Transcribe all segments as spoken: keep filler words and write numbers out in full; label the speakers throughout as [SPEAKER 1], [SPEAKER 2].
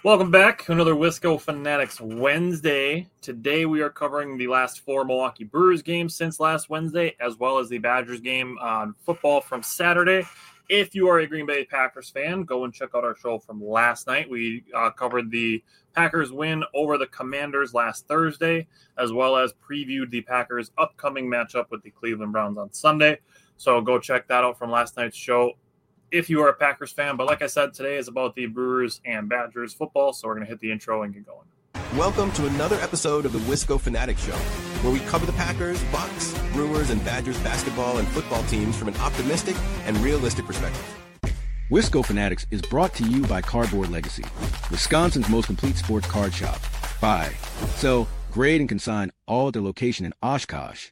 [SPEAKER 1] Welcome back to another Wisco Fanatics Wednesday. Today we are covering the last four Milwaukee Brewers games since last Wednesday, as well as the Badgers game on football from Saturday. If you are a Green Bay Packers fan, go and check out our show from last night. We uh, covered the Packers win over the Commanders last Thursday, as well as previewed the Packers' upcoming matchup with the Cleveland Browns on Sunday. So go check that out from last night's show if you are a Packers fan. But like I said, today is about the Brewers and Badgers football, so we're going to hit the intro and get going.
[SPEAKER 2] Welcome to another episode of the Wisco Fanatics Show, where we cover the Packers, Bucks, Brewers, and Badgers basketball and football teams from an optimistic and realistic perspective.
[SPEAKER 3] Wisco Fanatics is brought to you by Cardboard Legacy, Wisconsin's most complete sports card shop. Buy, sell, grade, and consign all at their location in Oshkosh.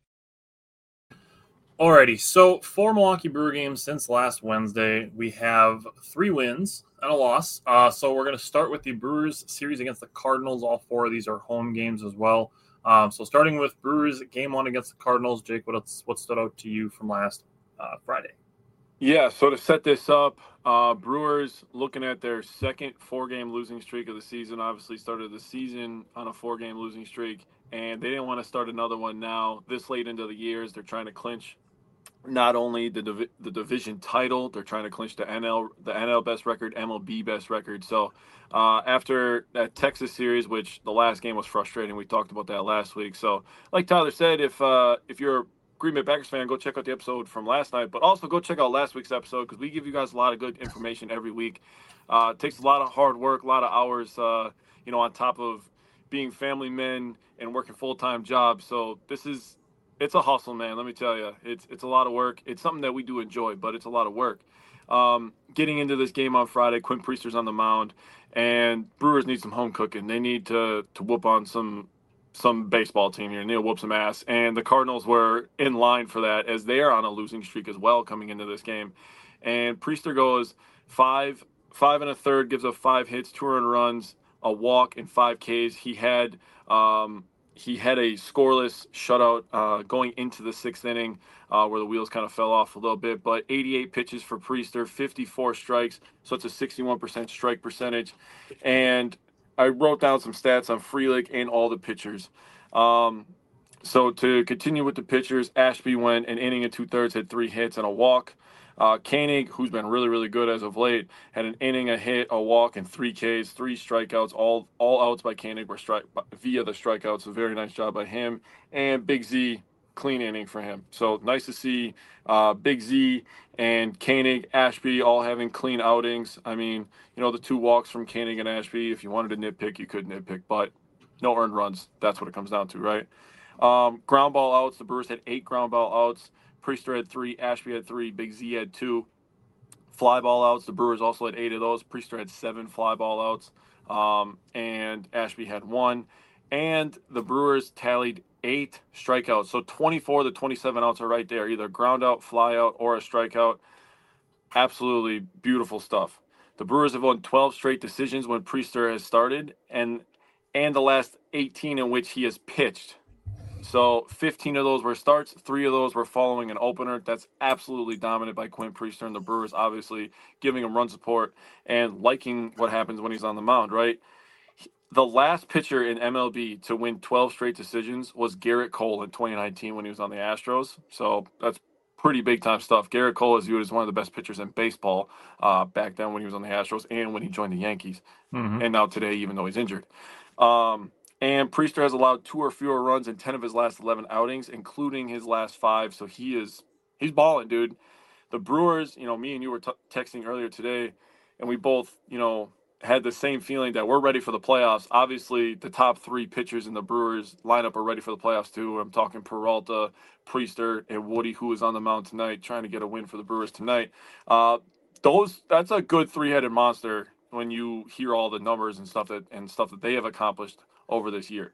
[SPEAKER 1] Alrighty, so four Milwaukee Brewer games since last Wednesday. We have three wins and a loss. Uh, so we're going to start with the Brewers series against the Cardinals. All four of these are home games as well. Um, so starting with Brewers game one against the Cardinals, Jake, what else, what stood out to you from last uh, Friday?
[SPEAKER 4] Yeah, so to set this up, uh, Brewers looking at their second four-game losing streak of the season. Obviously started the season on a four-game losing streak, and they didn't want to start another one now. This late into the years, they're trying to clinch not only the div- the division title, they're trying to clinch the N L the N L best record, M L B best record. So uh, after that Texas series, which the last game was frustrating, we talked about that last week. So like Tyler said, if uh, if you're a Green Bay Packers fan, go check out the episode from last night, but also go check out last week's episode because we give you guys a lot of good information every week. Uh, it takes a lot of hard work, a lot of hours, uh, you know, on top of being family men and working full-time jobs. So this is It's a hustle, man. Let me tell you, it's it's a lot of work. It's something that we do enjoy, but it's a lot of work. Um, getting into this game on Friday, Quinn Priester's on the mound, and Brewers need some home cooking. They need to to whoop on some some baseball team here. They need to whoop some ass, and the Cardinals were in line for that as they are on a losing streak as well coming into this game. And Priester goes five five and a third, gives up five hits, two earned runs, a walk, and five Ks. He had um, He had a scoreless shutout uh, going into the sixth inning uh, where the wheels kind of fell off a little bit. But eighty-eight pitches for Priester, fifty-four strikes, so it's a sixty-one percent strike percentage. And I wrote down some stats on Frelick and all the pitchers. Um, so to continue with the pitchers, Ashby went an inning and two-thirds, had three hits and a walk. Uh, Koenig, who's been really, really good as of late, had an inning, a hit, a walk, and three Ks, three strikeouts. All all outs by Koenig were strike via the strikeouts. A very nice job by him. And Big Z, clean inning for him. So nice to see uh, Big Z and Koenig, Ashby all having clean outings. I mean, you know, the two walks from Koenig and Ashby, if you wanted to nitpick, you could nitpick, but no earned runs. That's what it comes down to, right? Um, ground ball outs. The Brewers had eight ground ball outs. Priester had three, Ashby had three, Big Z had two. Fly ball outs, the Brewers also had eight of those. Priester had seven fly ball outs, um, and Ashby had one. And the Brewers tallied eight strikeouts. So twenty-four of the twenty-seven outs are right there, either ground out, fly out, or a strikeout. Absolutely beautiful stuff. The Brewers have won twelve straight decisions when Priester has started, and and the last eighteen in which he has pitched. So fifteen of those were starts, three of those were following an opener. That's absolutely dominant by Quinn Priester, and the Brewers obviously giving him run support and liking what happens when he's on the mound, right? The last pitcher in M L B to win twelve straight decisions was Garrett Cole in twenty nineteen when he was on the Astros. So that's pretty big-time stuff. Garrett Cole is viewed as one of the best pitchers in baseball uh, back then when he was on the Astros and when he joined the Yankees, mm-hmm. and now today, even though he's injured. Um, And Priester has allowed two or fewer runs in ten of his last eleven outings, including his last five. So he is he's balling, dude. The Brewers, you know, me and you were t- texting earlier today, and we both, you know, had the same feeling that we're ready for the playoffs. Obviously, the top three pitchers in the Brewers lineup are ready for the playoffs too. I'm talking Peralta, Priester, and Woody, who is on the mound tonight, trying to get a win for the Brewers tonight. Uh, those that's a good three-headed monster when you hear all the numbers and stuff that and stuff that they have accomplished over this year.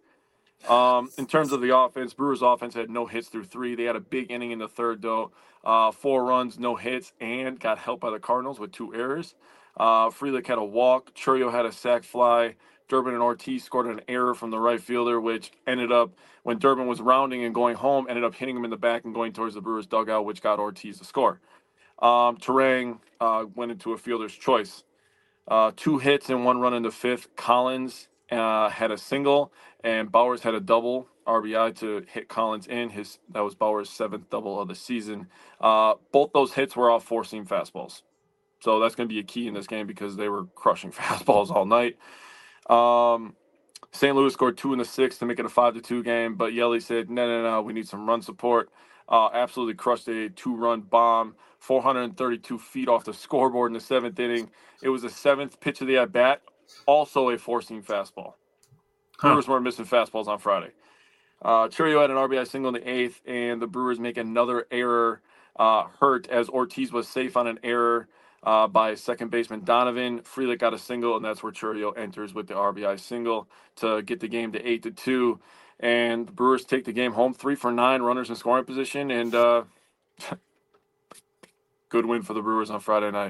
[SPEAKER 4] Um, in terms of the offense, Brewers offense had no hits through three. They had a big inning in the third, though. Uh, four runs, no hits, and got helped by the Cardinals with two errors. Uh, Frelick had a walk. Churio had a sac fly. Durbin and Ortiz scored an error from the right fielder, which ended up, when Durbin was rounding and going home, ended up hitting him in the back and going towards the Brewers dugout, which got Ortiz to score. Um, Terang uh, went into a fielder's choice. Uh, two hits and one run in the fifth. Collins uh, had a single, and Bowers had a double R B I to hit Collins in. His that was Bowers' seventh double of the season. Uh, both those hits were off four-seam fastballs. So that's going to be a key in this game because they were crushing fastballs all night. Um, Saint Louis scored two in the sixth to make it a five to two game, but Yelly said, no, no, no, we need some run support. Uh, absolutely crushed a two-run bomb, four hundred thirty-two feet off the scoreboard in the seventh inning. It was the seventh pitch of the at-bat, also a four-seam fastball.
[SPEAKER 1] Huh.
[SPEAKER 4] Brewers weren't missing fastballs on Friday. Uh, Chourio had an R B I single in the eighth, and the Brewers make another error uh, hurt as Ortiz was safe on an error uh, by second baseman Donovan. Frelick got a single, and that's where Chourio enters with the R B I single to get the game to eight to two. And the Brewers take the game home, three for nine, runners in scoring position, and uh, good win for the Brewers on Friday night.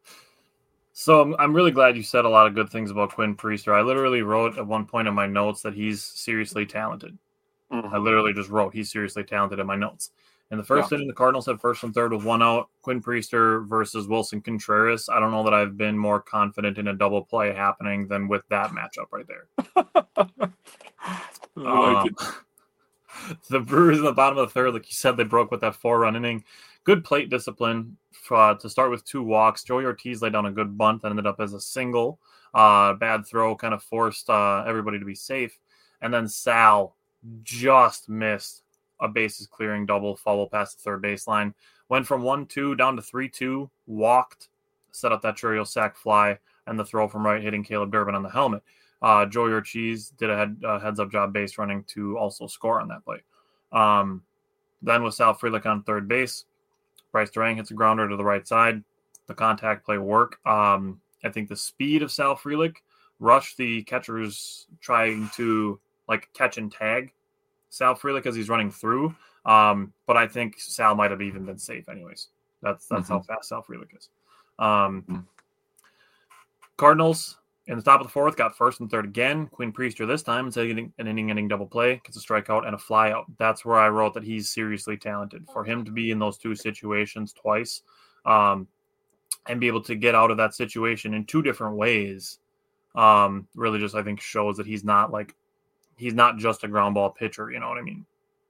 [SPEAKER 1] So I'm, I'm really glad you said a lot of good things about Quinn Priester. I literally wrote at one point in my notes that he's seriously talented.
[SPEAKER 4] Mm-hmm.
[SPEAKER 1] I literally just wrote he's seriously talented in my notes. In the first
[SPEAKER 4] Yeah.
[SPEAKER 1] inning, the Cardinals had first and third with one out. Quinn Priester versus Wilson Contreras. I don't know that I've been more confident in a double play happening than with that matchup right there.
[SPEAKER 4] I like
[SPEAKER 1] Um,
[SPEAKER 4] it.
[SPEAKER 1] the Brewers in the bottom of the third, like you said, they broke with that four-run inning. Good plate discipline uh, to start with two walks. Joey Ortiz laid down a good bunt that ended up as a single. Uh, bad throw kind of forced uh, everybody to be safe. And then Sal just missed a bases clearing double follow past the third baseline. Went from one two down to three two, walked, set up that Chourio sac fly, and the throw from right hitting Caleb Durbin on the helmet. Uh, Joey Ortiz did a head, uh, heads-up job base running to also score on that play. Um, then with Sal Frelick on third base, Bryce Durang hits a grounder to the right side. The contact play work. Um, I think the speed of Sal Frelick rushed the catchers trying to like catch and tag Sal Frelick as he's running through. Um, but I think Sal might have even been safe anyways. That's that's
[SPEAKER 4] Mm-hmm.
[SPEAKER 1] how fast Sal Frelick is. Um,
[SPEAKER 4] Mm-hmm.
[SPEAKER 1] Cardinals in the top of the fourth got first and third again. Quinn Priester this time, instead of getting an inning-ending double play, gets a strikeout and a flyout. That's where I wrote that he's seriously talented. For him to be in those two situations twice um, and be able to get out of that situation in two different ways um, really just, I think, shows that he's not like he's not just a ground ball pitcher. You know what I mean?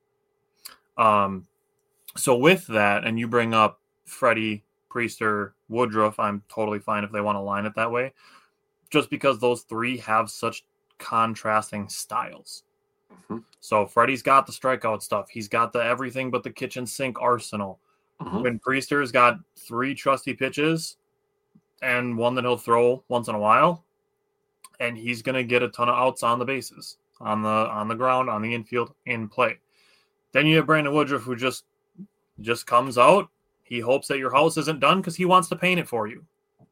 [SPEAKER 1] Um, so with that, and you bring up Freddie, Priester, Woodruff, I'm totally fine if they want to line it that way. Just because those three have such contrasting styles.
[SPEAKER 4] Mm-hmm.
[SPEAKER 1] So Freddie's got the strikeout stuff. He's got the everything but the kitchen sink arsenal.
[SPEAKER 4] Mm-hmm.
[SPEAKER 1] When Priester's got three trusty pitches and one that he'll throw once in a while, and he's going to get a ton of outs on the bases, on the on the ground, on the infield, in play. Then you have Brandon Woodruff, who just just comes out. He hopes that your house isn't done because he wants to paint it for you.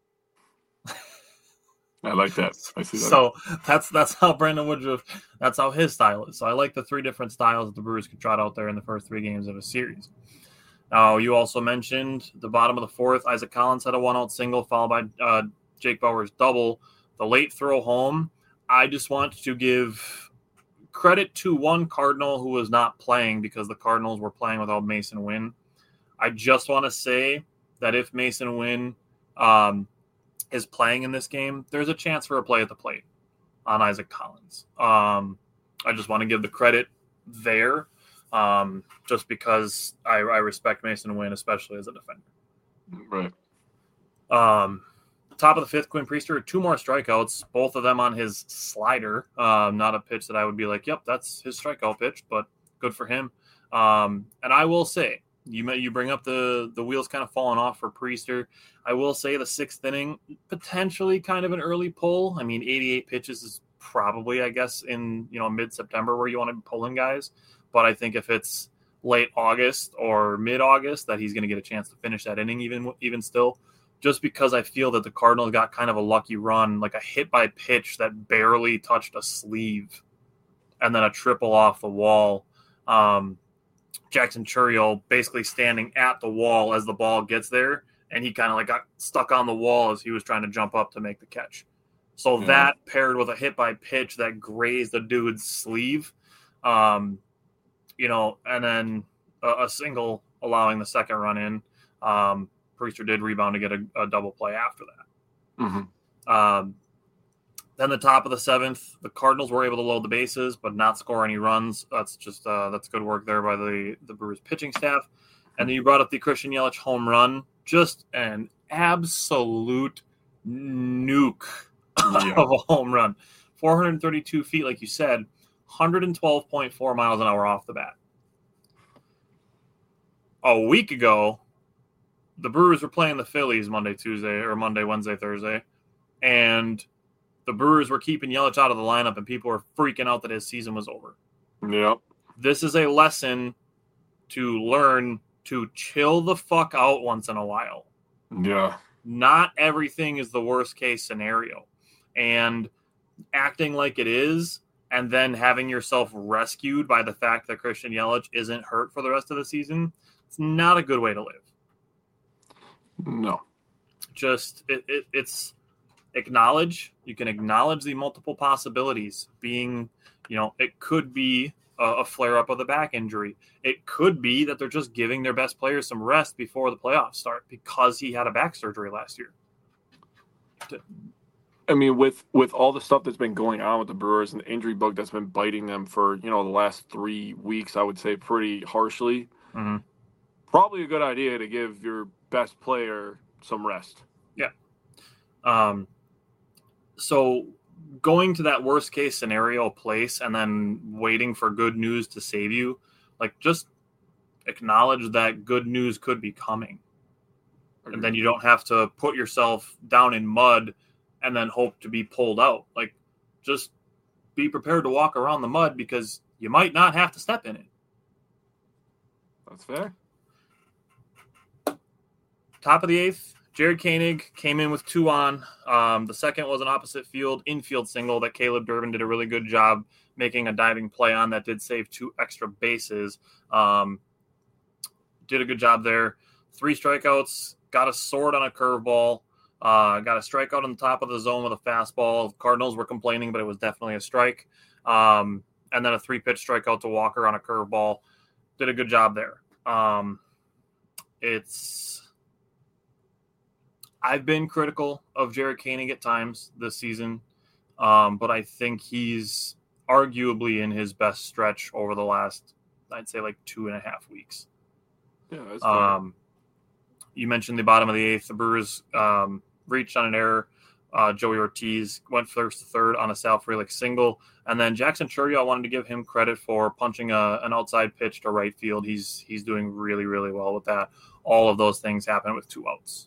[SPEAKER 4] I like that. I see that.
[SPEAKER 1] So that's that's how Brandon Woodruff, that's how his style is. So I like the three different styles that the Brewers could trot out there in the first three games of a series. Now, you also mentioned the bottom of the fourth. Isaac Collins had a one-out single followed by uh, Jake Bauer's double. The late throw home, I just want to give credit to one Cardinal who was not playing because the Cardinals were playing without Mason Wynn. I just want to say that if Mason Wynn um, is playing in this game, there's a chance for a play at the plate on Isaac Collins. Um, I just want to give the credit there um, just because I, I respect Mason Wynn, especially as a defender.
[SPEAKER 4] Right.
[SPEAKER 1] Um, top of the fifth, Quinn Priester, two more strikeouts, both of them on his slider. Um, not a pitch that I would be like, yep, that's his strikeout pitch, but good for him. Um, and I will say, you may, you bring up the, the wheels kind of falling off for Priester. I will say the sixth inning, potentially kind of an early pull. I mean, eighty-eight pitches is probably, I guess, in you know mid-September where you want to be pulling guys. But I think if it's late August or mid-August, that he's going to get a chance to finish that inning even even still. Just because I feel that the Cardinals got kind of a lucky run, like a hit by pitch that barely touched a sleeve, and then a triple off the wall. Um, Jackson Chourio basically standing at the wall as the ball gets there, and he kind of like got stuck on the wall as he was trying to jump up to make the catch. So
[SPEAKER 4] Yeah.
[SPEAKER 1] that paired with a hit by pitch that grazed the dude's sleeve, um, you know, and then a, a single allowing the second run in. Um, Priester did rebound to get a, a double play after that.
[SPEAKER 4] Mm-hmm.
[SPEAKER 1] Um, then the top of the seventh, the Cardinals were able to load the bases but not score any runs. That's just uh, that's good work there by the, the Brewers pitching staff. And then you brought up the Christian Yelich home run. Just an absolute nuke
[SPEAKER 4] Yeah.
[SPEAKER 1] of a home run. four hundred thirty-two feet, like you said, one hundred twelve point four miles an hour off the bat. A week ago, the Brewers were playing the Phillies Monday, Tuesday, or Monday, Wednesday, Thursday, and the Brewers were keeping Yelich out of the lineup, and people were freaking out that his season was over.
[SPEAKER 4] Yep.
[SPEAKER 1] This is a lesson to learn to chill the fuck out once in a while.
[SPEAKER 4] Yeah.
[SPEAKER 1] Not everything is the worst case scenario. And acting like it is, and then having yourself rescued by the fact that Christian Yelich isn't hurt for the rest of the season, it's not a good way to live.
[SPEAKER 4] No.
[SPEAKER 1] Just, it, it, it's acknowledge, you can acknowledge the multiple possibilities being, you know, it could be a, a flare-up of the back injury. It could be that they're just giving their best players some rest before the playoffs start because he had a back surgery last year.
[SPEAKER 4] I mean, with, with all the stuff that's been going on with the Brewers and the injury bug that's been biting them for, you know, the last three weeks, I would say pretty harshly,
[SPEAKER 1] Mm-hmm.
[SPEAKER 4] probably a good idea to give your best player some rest.
[SPEAKER 1] Yeah. Um. So going to that worst case scenario place and then waiting for good news to save you, like just acknowledge that good news could be coming. And then you don't have to put yourself down in mud and then hope to be pulled out. Like, just be prepared to walk around the mud because you might not have to step in it.
[SPEAKER 4] That's fair.
[SPEAKER 1] Top of the eighth, Jared Koenig came in with two on. Um, the second was an opposite field infield single that Caleb Durbin did a really good job making a diving play on that did save two extra bases. Um, did a good job there. Three strikeouts, got a sword on a curveball, uh, got a strikeout on the top of the zone with a fastball. Cardinals were complaining, but it was definitely a strike. Um, and then a three-pitch strikeout to Walker on a curveball. Did a good job there. Um, it's I've been critical of Jared Koenig at times this season, um, but I think he's arguably in his best stretch over the last, I'd say, like two and a half weeks.
[SPEAKER 4] Yeah, that's fair.
[SPEAKER 1] Um, you mentioned the bottom of the eighth. The Brewers um, reached on an error. Uh, Joey Ortiz went first to third on a Sal Frelick single. And then Jackson Chourio, I wanted to give him credit for punching a, an outside pitch to right field. He's he's doing really, really well with that. All of those things happen with two outs.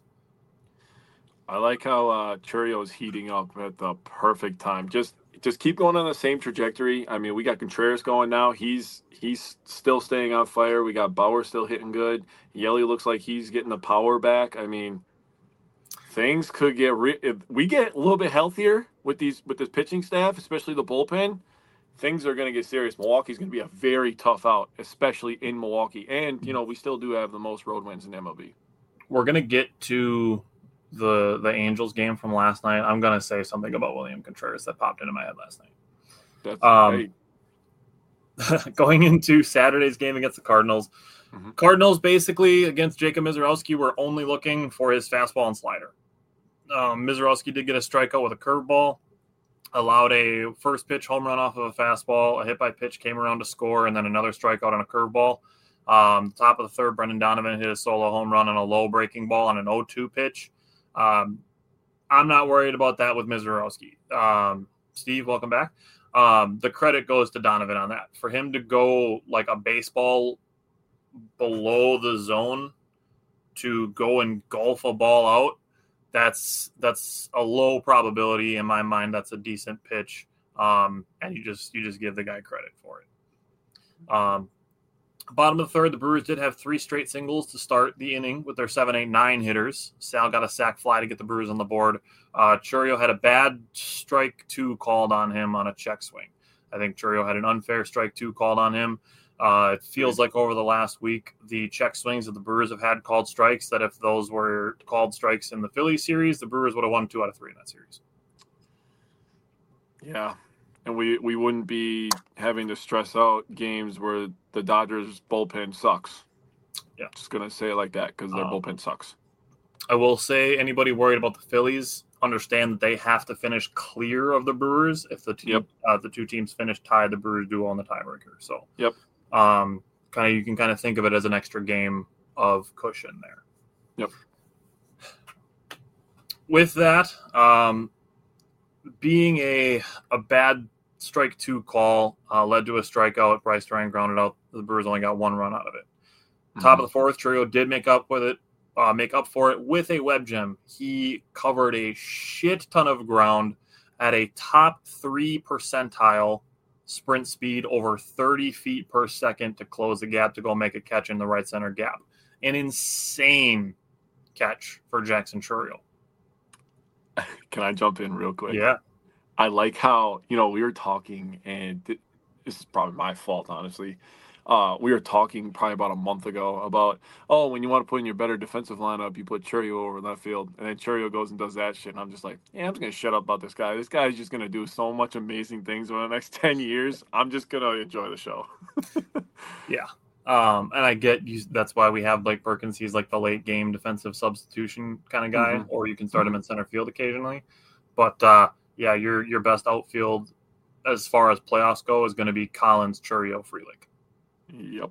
[SPEAKER 4] I like how uh, Chourio is heating up at the perfect time. Just just keep going on the same trajectory. I mean, we got Contreras going now. He's he's still staying on fire. We got Bauer still hitting good. Yelly looks like he's getting the power back. I mean, things could get re- if we get a little bit healthier with these with this pitching staff, especially the bullpen. Things are going to get serious. Milwaukee's going to be a very tough out, especially in Milwaukee. And you know, we still do have the most road wins in M L B.
[SPEAKER 1] We're going to get to the the Angels game from last night. I'm going to say something about William Contreras that popped into my head last night.
[SPEAKER 4] That's
[SPEAKER 1] Um,
[SPEAKER 4] great.
[SPEAKER 1] Going into Saturday's game against the Cardinals,
[SPEAKER 4] Mm-hmm.
[SPEAKER 1] Cardinals basically against Jacob Mizorowski were only looking for his fastball and slider. Um, Mizorowski did get a strikeout with a curveball, allowed a first pitch home run off of a fastball, a hit by pitch came around to score, and then another strikeout on a curveball. Um, top of the third, Brendan Donovan hit a solo home run on a low breaking ball on an oh two pitch. Um, I'm not worried about that with Mizorowski. Um, Steve, welcome back. Um, the credit goes to Donovan on that. For him to go like a baseball below the zone to go and golf a ball out, that's that's a low probability in my mind. That's a decent pitch, um, and you just you just give the guy credit for it. Um, bottom of the third, the Brewers did have three straight singles to start the inning with their seven, eight, nine hitters. Sal got a sac fly to get the Brewers on the board. Uh, Chourio had a bad strike two called on him on a check swing. I think Chourio had an unfair strike two called on him. Uh, it feels like over the last week, the check swings that the Brewers have had called strikes, that if those were called strikes in the Phillies series, the Brewers would have won two out of three in that series.
[SPEAKER 4] Yeah. And we, we wouldn't be having to stress out games where the Dodgers bullpen sucks.
[SPEAKER 1] Yeah.
[SPEAKER 4] Just going to say it like that because their
[SPEAKER 1] Um,
[SPEAKER 4] bullpen sucks.
[SPEAKER 1] I will say anybody worried about the Phillies, understand that they have to finish clear of the Brewers. If the, team,
[SPEAKER 4] yep.
[SPEAKER 1] uh, the two teams finish tied, the Brewers do own the tiebreaker. So
[SPEAKER 4] yep.
[SPEAKER 1] um, kind of you can kind of think of it as an extra game of cushion there.
[SPEAKER 4] Yep.
[SPEAKER 1] With that, um, being a a bad strike two call uh, led to a strikeout. Bryce Duran grounded out. The Brewers only got one run out of it. Mm-hmm. Top of the fourth, Chourio did make up with it, uh, make up for it with a web gem. He covered a shit ton of ground at a top three percentile sprint speed, over thirty feet per second to close the gap to go make a catch in the right center gap. An insane catch for Jackson Chourio.
[SPEAKER 4] Can I jump in real quick?
[SPEAKER 1] Yeah.
[SPEAKER 4] I like how, you know, we were talking, and th- this is probably my fault, honestly. Uh, we were talking probably about a month ago about, oh, when you want to put in your better defensive lineup, you put Chourio over left field, and then Chourio goes and does that shit, and I'm just like, yeah, I'm just going to shut up about this guy. This guy is just going to do so much amazing things over the next ten years. I'm just going to enjoy the show.
[SPEAKER 1] Yeah. Um, and I get you, that's why we have Blake Perkins. He's like the late game defensive substitution kind of guy, mm-hmm. or you can start mm-hmm. him in center field occasionally. But uh, yeah, your your best outfield as far as playoffs go is going to be Collins, Chourio, Frelick.
[SPEAKER 4] Yep.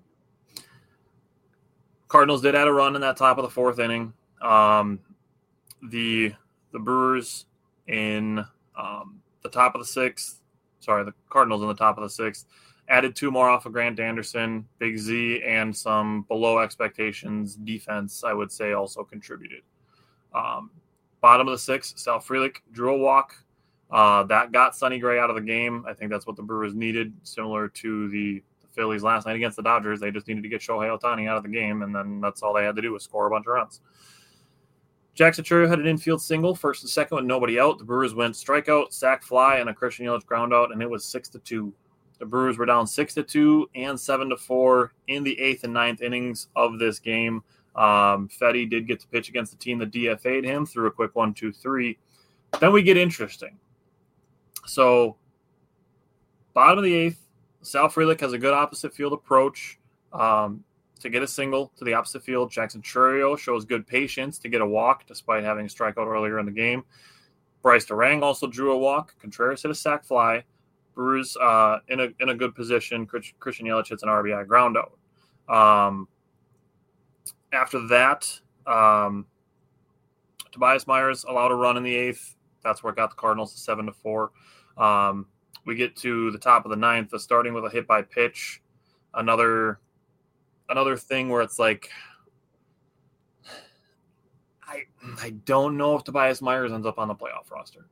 [SPEAKER 1] Cardinals did add a run in that top of the fourth inning. Um, the the Brewers in um, the top of the sixth, sorry, the Cardinals in the top of the sixth. Added two more off of Grant Anderson, Big Z, and some below expectations defense, I would say, also contributed. Um, bottom of the sixth, Sal Frelick drew a walk. Uh, that got Sonny Gray out of the game. I think that's what the Brewers needed, similar to the, the Phillies last night against the Dodgers. They just needed to get Shohei Ohtani out of the game, and then that's all they had to do was score a bunch of runs. Jackson Chourio had an infield single, first and second with nobody out. The Brewers went strikeout, sac fly, and a Christian Yelich ground out, and it was six to two. The Brewers were down six to two and seven to four in the eighth and ninth innings of this game. Um, Fedde did get to pitch against the team that D F A'd him through a quick one, two, three. Then we get interesting. So, bottom of the eighth, Sal Frelick has a good opposite field approach um, to get a single to the opposite field. Jackson Chourio shows good patience to get a walk despite having a strikeout earlier in the game. Bryce Duran also drew a walk. Contreras hit a sac fly. Brewers uh, in a in a good position. Christian Yelich hits an R B I ground out. Um, after that, um, Tobias Myers allowed a run in the eighth. That's where it got the Cardinals to seven to four. Um, we get to the top of the ninth, starting with a hit by pitch. Another another thing where it's like, I I don't know if Tobias Myers ends up on the playoff roster.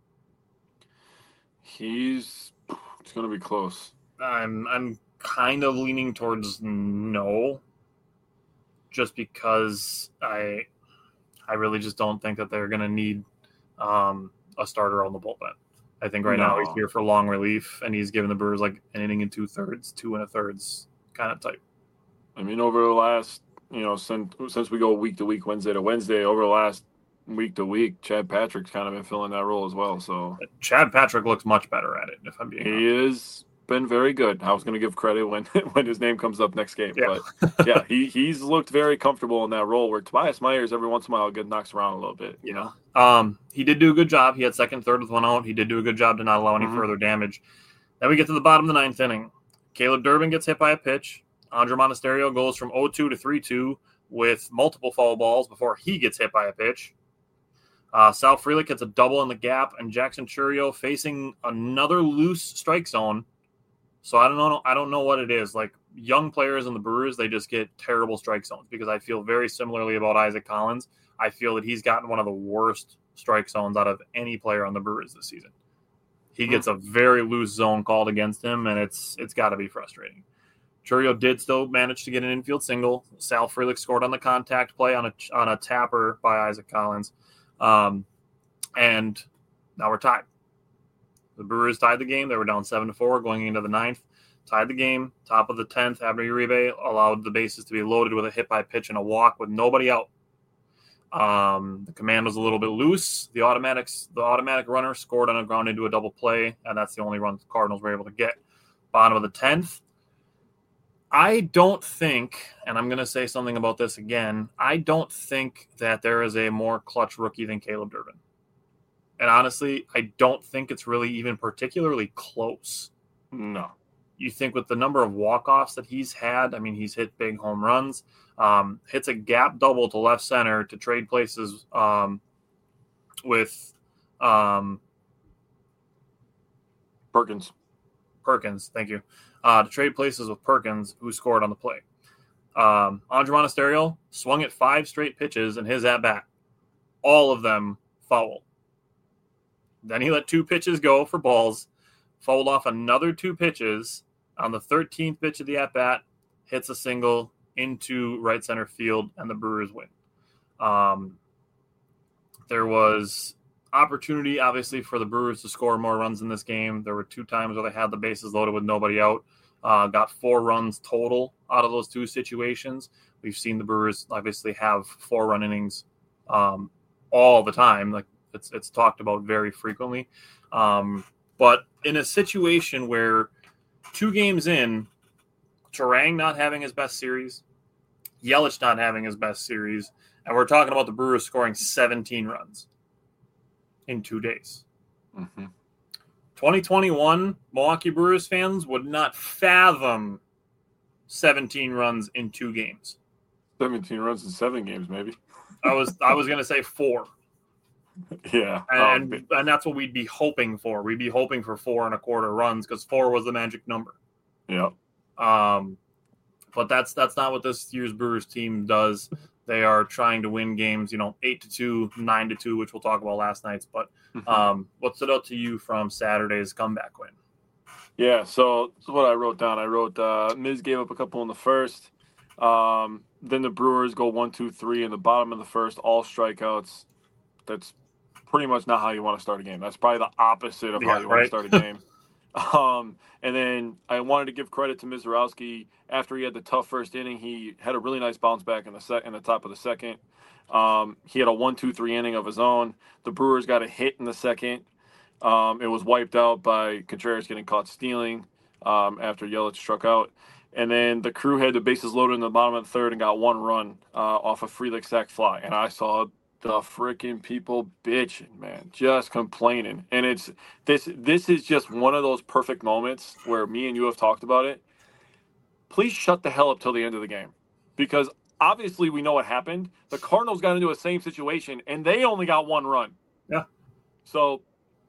[SPEAKER 4] He's It's going to be close.
[SPEAKER 1] I'm I'm kind of leaning towards no, just because I I really just don't think that they're going to need um, a starter on the bullpen. I think right no. now he's here for long relief, and he's giving the Brewers like an inning and two thirds, two and a thirds kind of type.
[SPEAKER 4] I mean, over the last, you know, since since we go week to week, Wednesday to Wednesday, over the last week to week, Chad Patrick's kind of been filling that role as well. So
[SPEAKER 1] Chad Patrick looks much better at it, if I'm being honest.
[SPEAKER 4] He has been very good. I was going to give credit when when his name comes up next game.
[SPEAKER 1] Yeah.
[SPEAKER 4] But yeah, he he's looked very comfortable in that role where Tobias Myers every once in a while gets knocks around a little bit. You know,
[SPEAKER 1] um, he did do a good job. He had second, third with one out. He did do a good job to not allow any
[SPEAKER 4] mm-hmm.
[SPEAKER 1] further damage. Then we get to the bottom of the ninth inning. Caleb Durbin gets hit by a pitch. Andre Monasterio goes from oh two to three two with multiple foul balls before he gets hit by a pitch. Uh, Sal Frelick gets a double in the gap, and Jackson Chourio facing another loose strike zone. So I don't know. I don't know what it is. Like young players in the Brewers, they just get terrible strike zones because I feel very similarly about Isaac Collins. I feel that he's gotten one of the worst strike zones out of any player on the Brewers this season. He gets a very loose zone called against him, and it's it's got to be frustrating. Chourio did still manage to get an infield single. Sal Frelick scored on the contact play on a on a tapper by Isaac Collins. Um, and now we're tied. The Brewers tied the game. They were down seven to four going into the ninth. Tied the game. Top of the tenth, Abner Uribe allowed the bases to be loaded with a hit by pitch and a walk with nobody out. Um, the command was a little bit loose. The automatics, the automatic runner scored on a ground into a double play, and that's the only run the Cardinals were able to get. Bottom of the tenth. I don't think, and I'm going to say something about this again, I don't think that there is a more clutch rookie than Caleb Durbin. And honestly, I don't think it's really even particularly close.
[SPEAKER 4] No.
[SPEAKER 1] You think with the number of walk-offs that he's had, I mean, he's hit big home runs, um, hits a gap double to left center to trade places um, with um,
[SPEAKER 4] Perkins.
[SPEAKER 1] Perkins, thank you. Uh, to trade places with Perkins, who scored on the play. Um, Andre Monasterio swung at five straight pitches in his at-bat. All of them foul. Then he let two pitches go for balls, fouled off another two pitches. On the thirteenth pitch of the at-bat, hits a single into right center field, and the Brewers win. Um, there was opportunity, obviously, for the Brewers to score more runs in this game. There were two times where they had the bases loaded with nobody out. Uh, got four runs total out of those two situations. We've seen the Brewers obviously have four-run innings um, all the time. Like it's it's talked about very frequently. Um, but in a situation where two games in, Turang not having his best series, Yelich not having his best series, and we're talking about the Brewers scoring seventeen runs in two days.
[SPEAKER 4] Mm-hmm.
[SPEAKER 1] twenty twenty-one, Milwaukee Brewers fans would not fathom seventeen runs in two games.
[SPEAKER 4] seventeen runs in seven games, maybe.
[SPEAKER 1] I was I was going to say four.
[SPEAKER 4] Yeah.
[SPEAKER 1] And,
[SPEAKER 4] um,
[SPEAKER 1] and that's what we'd be hoping for. We'd be hoping for four and a quarter runs because four was the magic number.
[SPEAKER 4] Yeah.
[SPEAKER 1] Um, but that's that's not what this year's Brewers team does. They are trying to win games, you know, eight to two, nine to two, which we'll talk about last night's. But um, what stood out to you from Saturday's comeback win?
[SPEAKER 4] Yeah, so this is what I wrote down. I wrote uh, Miz gave up a couple in the first. Um, then the Brewers go one, two, three in the bottom of the first, all strikeouts. That's pretty much not how you want to start a game. That's probably the opposite of
[SPEAKER 1] Yeah,
[SPEAKER 4] how you
[SPEAKER 1] right?
[SPEAKER 4] want to start a game. um, and then I wanted to give credit to Mizorowski. After he had the tough first inning, he had a really nice bounce back in the sec- in the top of the second. Um, he had a one, two, three inning of his own. The Brewers got a hit in the second. Um, it was wiped out by Contreras getting caught stealing um, after Yelich struck out. And then the Crew had the bases loaded in the bottom of the third and got one run uh, off a Frelick sac fly. And I saw the freaking people bitching, man, just complaining. And it's this this is just one of those perfect moments where me and you have talked about it. Please shut the hell up till the end of the game. Because obviously we know what happened. The Cardinals got into the same situation, and they only got one run.
[SPEAKER 1] Yeah.
[SPEAKER 4] So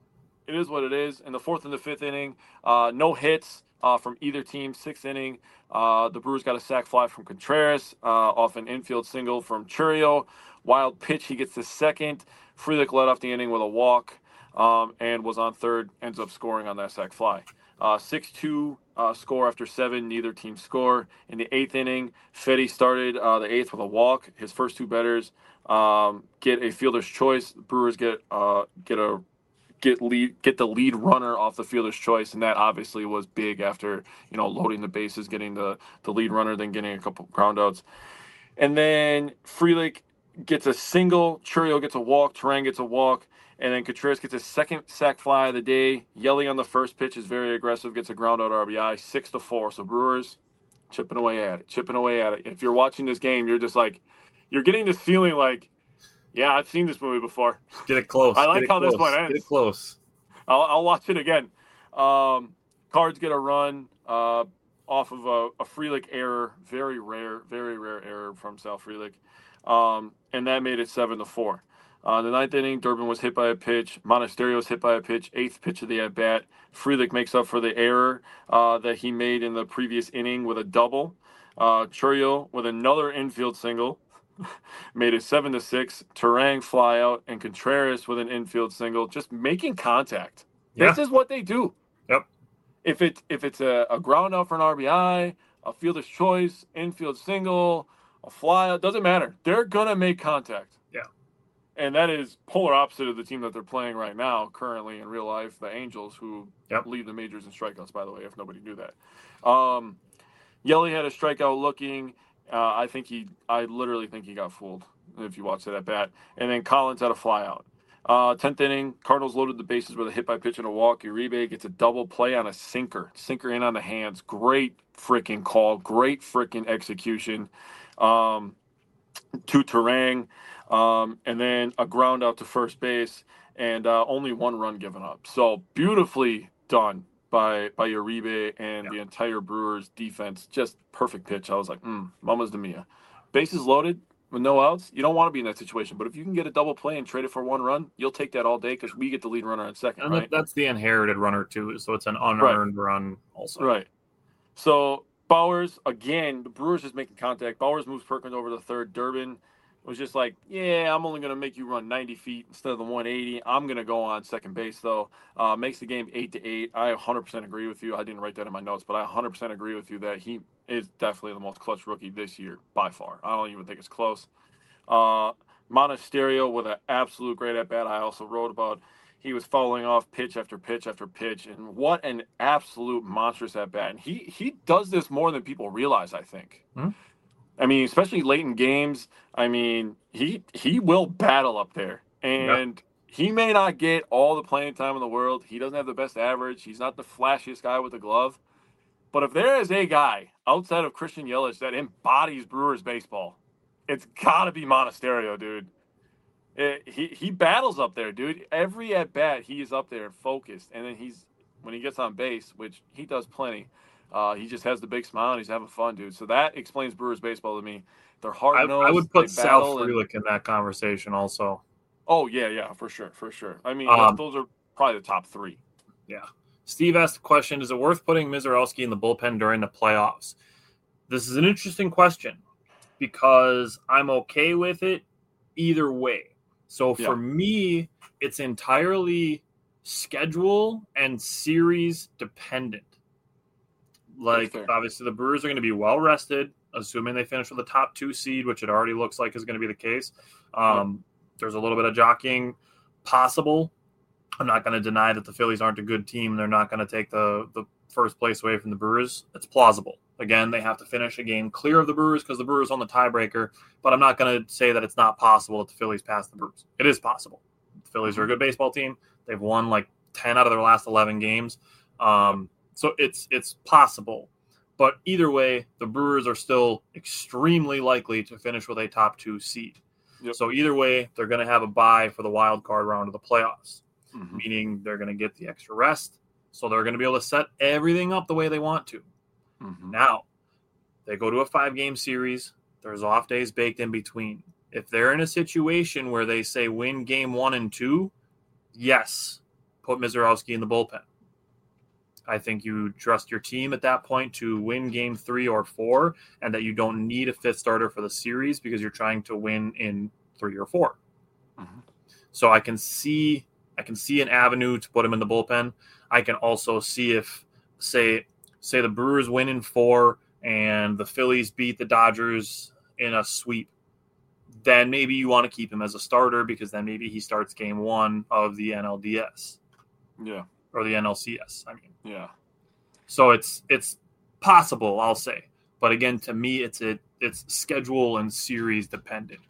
[SPEAKER 4] it is what it is. In the fourth and the fifth inning, uh, no hits uh, from either team. Sixth inning, uh, the Brewers got a sac fly from Contreras uh, off an infield single from Chourio. Wild pitch, he gets the second. Frelick led off the inning with a walk um, and was on third, ends up scoring on that sac fly. Uh, six two uh, score after seven, neither team score. In the eighth inning, Fedde started uh, the eighth with a walk. His first two batters um, get a fielder's choice. Brewers get uh, get a get lead get the lead runner off the fielder's choice, and that obviously was big after you know loading the bases, getting the, the lead runner, then getting a couple ground outs. And then Frelick gets a single, Chourio gets a walk, Turang gets a walk, and then Contreras gets his second sac fly of the day. Yelly on the first pitch is very aggressive, gets a ground out R B I, six to four. So Brewers chipping away at it, chipping away at it. If you're watching this game, you're just like, you're getting this feeling like, yeah, I've seen this movie before.
[SPEAKER 1] Get it close.
[SPEAKER 4] I like
[SPEAKER 1] Get it
[SPEAKER 4] how
[SPEAKER 1] close.
[SPEAKER 4] this one ends.
[SPEAKER 1] Get it close.
[SPEAKER 4] I'll, I'll watch it again. Um, Cards get a run uh, off of a, a Frelick error, very rare, very rare error from Sal Frelick. Um, and that made it seven to four. Uh, in the ninth inning, Durbin was hit by a pitch. Monasterio was hit by a pitch. Eighth pitch of the at bat. Frelick makes up for the error uh, that he made in the previous inning with a double. Uh, Chourio with another infield single made it seven to six. Turang fly out and Contreras with an infield single, just making contact.
[SPEAKER 1] Yeah.
[SPEAKER 4] This is what they do.
[SPEAKER 1] Yep.
[SPEAKER 4] If it's if it's a, a ground out for an R B I, a fielder's choice, infield single, a fly out, doesn't matter. They're gonna make contact.
[SPEAKER 1] Yeah.
[SPEAKER 4] And that is polar opposite of the team that they're playing right now, currently in real life, the Angels, who
[SPEAKER 1] Yep.
[SPEAKER 4] lead the majors in strikeouts, by the way, if nobody knew that. Um, Yelly had a strikeout looking. Uh, I think he, I literally think he got fooled if you watch that at bat. And then Collins had a fly out. Uh, tenth inning, Cardinals loaded the bases with a hit by pitch and a walk. Uribe gets a double play on a sinker. Sinker in on the hands. Great freaking call. Great freaking execution. Um, to Turang. Um, and then a ground out to first base. and uh, only one run given up. So beautifully done by by Uribe and
[SPEAKER 1] Yeah.
[SPEAKER 4] the entire Brewers defense. Just perfect pitch. I was like, mm, Mama's de Mia. Bases loaded with no outs. You don't want to be in that situation. But if you can get a double play and trade it for one run, you'll take that all day because we get the lead runner on second,
[SPEAKER 1] And
[SPEAKER 4] right?
[SPEAKER 1] that, that's the inherited runner, too. So it's an
[SPEAKER 4] Right.
[SPEAKER 1] unearned run also.
[SPEAKER 4] Right. So Bowers, again, the Brewers just making contact. Bowers moves Perkins over to third. Durbin was just like, yeah, I'm only going to make you run ninety feet instead of the one eighty. I'm going to go on second base, though. Uh, makes the game eight to eight. I one hundred percent agree with you. I didn't write that in my notes, but I one hundred percent agree with you that he is definitely the most clutch rookie this year by far. I don't even think it's close. Uh, Monasterio with an absolute great at-bat. I also wrote about he was following off pitch after pitch after pitch, and what an absolute monstrous at-bat. And he, he does this more than people realize, I think.
[SPEAKER 1] Hmm?
[SPEAKER 4] I mean, especially late in games. I mean, he he will battle up there, and yep. he may not get all the playing time in the world. He doesn't have the best average. He's not the flashiest guy with the glove. But if there is a guy outside of Christian Yelich that embodies Brewers baseball, it's got to be Monasterio, dude. It, he he battles up there, dude. Every at bat, he is up there focused, and then he's when he gets on base, which he does plenty. Uh, he just has the big smile and he's having fun, dude. So that explains Brewers baseball to me. They're hard nosed.
[SPEAKER 1] I, I would put Sal Frelick in that conversation also.
[SPEAKER 4] Oh yeah, yeah, for sure, for sure. I mean,
[SPEAKER 1] um,
[SPEAKER 4] those are probably the top three.
[SPEAKER 1] Yeah. Steve asked the question: is it worth putting Mizorowski in the bullpen during the playoffs? This is an interesting question because I'm okay with it either way. So for yeah. me, it's entirely schedule and series dependent. Like, obviously, the Brewers are going to be well rested, assuming they finish with the top two seed, which it already looks like is going to be the case. Um, yep. There's a little bit of jockeying possible. I'm not going to deny that the Phillies aren't a good team. They're not going to take the, the first place away from the Brewers. It's plausible. Again, they have to finish a game clear of the Brewers because the Brewers on the tiebreaker. But I'm not going to say that it's not possible that the Phillies pass the Brewers. It is possible. The Phillies are a good baseball team. They've won like ten out of their last eleven games. Um, so it's it's possible. But either way, the Brewers are still extremely likely to finish with a top two seed. Yep. So either way, they're going to have a bye for the wild card round of the playoffs, mm-hmm. meaning they're going to get the extra rest. So they're going to be able to set everything up the way they want to. Mm-hmm. Now, they go to a five-game series. There's off days baked in between. If they're in a situation where they say win game one and two, yes, put Mizorowski in the bullpen. I think you trust your team at that point to win game three or four, and that you don't need a fifth starter for the series because you're trying to win in three or four. Mm-hmm. So I can see I can see an avenue to put him in the bullpen. I can also see if, say, say the Brewers win in four and the Phillies beat the Dodgers in a sweep, then maybe you want to keep him as a starter because then maybe he starts game one of the N L D S.
[SPEAKER 4] Yeah.
[SPEAKER 1] Or the N L C S, I mean.
[SPEAKER 4] Yeah.
[SPEAKER 1] So it's it's possible, I'll say. But again, to me, it's a, it's schedule and series dependent.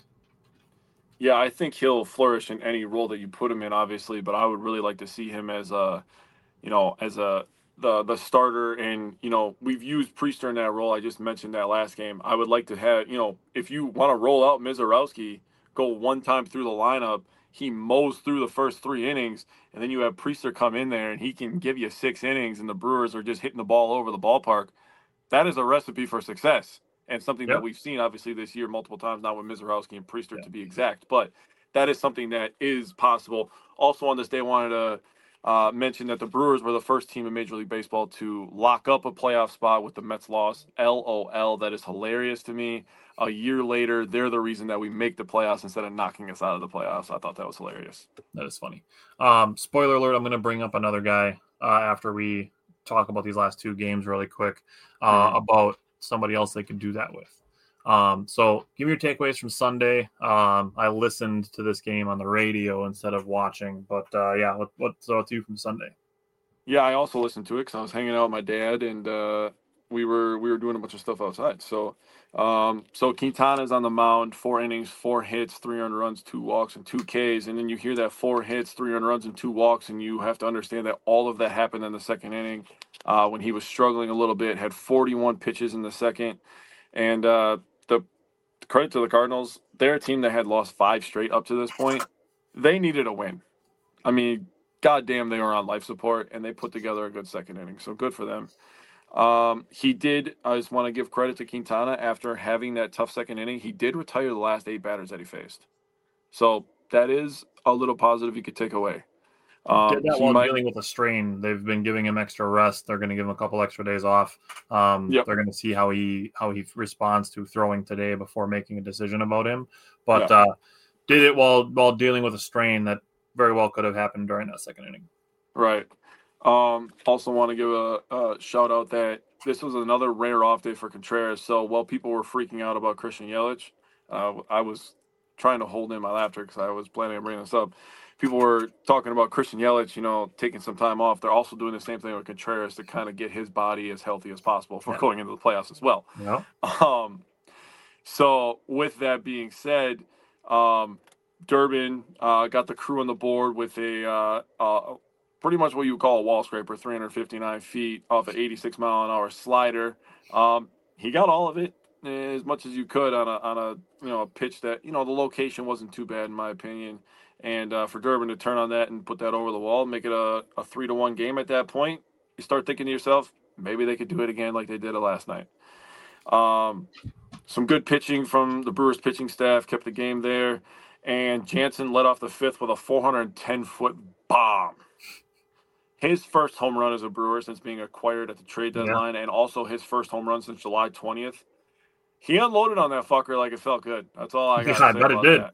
[SPEAKER 4] Yeah, I think he'll flourish in any role that you put him in, obviously. But I would really like to see him as a, you know, as a the the starter. And you know, we've used Priester in that role. I just mentioned that last game. I would like to have, you know, if you want to roll out Mizorowski, go one time through the lineup. He mows through the first three innings, and then you have Priester come in there, and he can give you six innings, and the Brewers are just hitting the ball over the ballpark. That is a recipe for success, and something yep. that we've seen, obviously, this year multiple times, not with Mizorowski and Priester yep. to be exact. But that is something that is possible. Also on this day, I wanted to uh, mention that the Brewers were the first team in Major League Baseball to lock up a playoff spot with the Mets loss. L O L. That is hilarious to me. A year later, they're the reason that we make the playoffs instead of knocking us out of the playoffs. I thought that was hilarious.
[SPEAKER 1] That is funny. Um, spoiler alert, I'm going to bring up another guy uh, after we talk about these last two games really quick uh, mm-hmm. about somebody else they could do that with. Um, so give me your takeaways from Sunday. Um, I listened to this game on the radio instead of watching. But, uh, yeah, what, what's up to you from Sunday?
[SPEAKER 4] Yeah, I also listened to it because I was hanging out with my dad, and uh, we were we were doing a bunch of stuff outside. So – Um, so Quintana's on the mound, four innings, four hits, three earned runs, two walks, and two Ks. And then you hear that four hits, three earned runs, and two walks, and you have to understand that all of that happened in the second inning uh, when he was struggling a little bit, had forty-one pitches in the second. And uh, the credit to the Cardinals, they're a team that had lost five straight up to this point. They needed a win. I mean, goddamn, they were on life support, and they put together a good second inning. So good for them. Um, he did. I just want to give credit to Quintana after having that tough second inning. He did retire the last eight batters that he faced. So that is a little positive you could take away. Um,
[SPEAKER 1] Did that while might... dealing with a strain. They've been giving him extra rest. They're going to give him a couple extra days off. Um, yep. They're going to see how he how he responds to throwing today before making a decision about him. But yeah. uh, did it while while dealing with a strain that very well could have happened during that second inning.
[SPEAKER 4] Right. Um, also want to give a, a shout out that this was another rare off day for Contreras. So while people were freaking out about Christian Yelich, uh, I was trying to hold in my laughter because I was planning on bringing this up. People were talking about Christian Yelich, you know, taking some time off. They're also doing the same thing with Contreras to kind of get his body as healthy as possible for yeah. going into the playoffs as well.
[SPEAKER 1] Yeah.
[SPEAKER 4] Um, so with that being said, um, Durbin uh, got the crew on the board with a uh, uh, pretty much what you would call a wall scraper, three hundred fifty-nine feet off an eighty-six mile an hour slider. Um, he got all of it as much as you could on a on a you know a pitch that you know the location wasn't too bad in my opinion. And uh, for Durbin to turn on that and put that over the wall, make it a, a three to one game at that point, you start thinking to yourself, maybe they could do it again like they did it last night. Um, some good pitching from the Brewers pitching staff kept the game there, and Jansen led off the fifth with a four hundred ten foot bomb. His first home run as a Brewer since being acquired at the trade deadline, yeah. and also his first home run since July twentieth. He unloaded on that fucker like it felt good. That's all I got
[SPEAKER 1] yeah,
[SPEAKER 4] to say
[SPEAKER 1] I bet
[SPEAKER 4] about
[SPEAKER 1] it did.
[SPEAKER 4] that.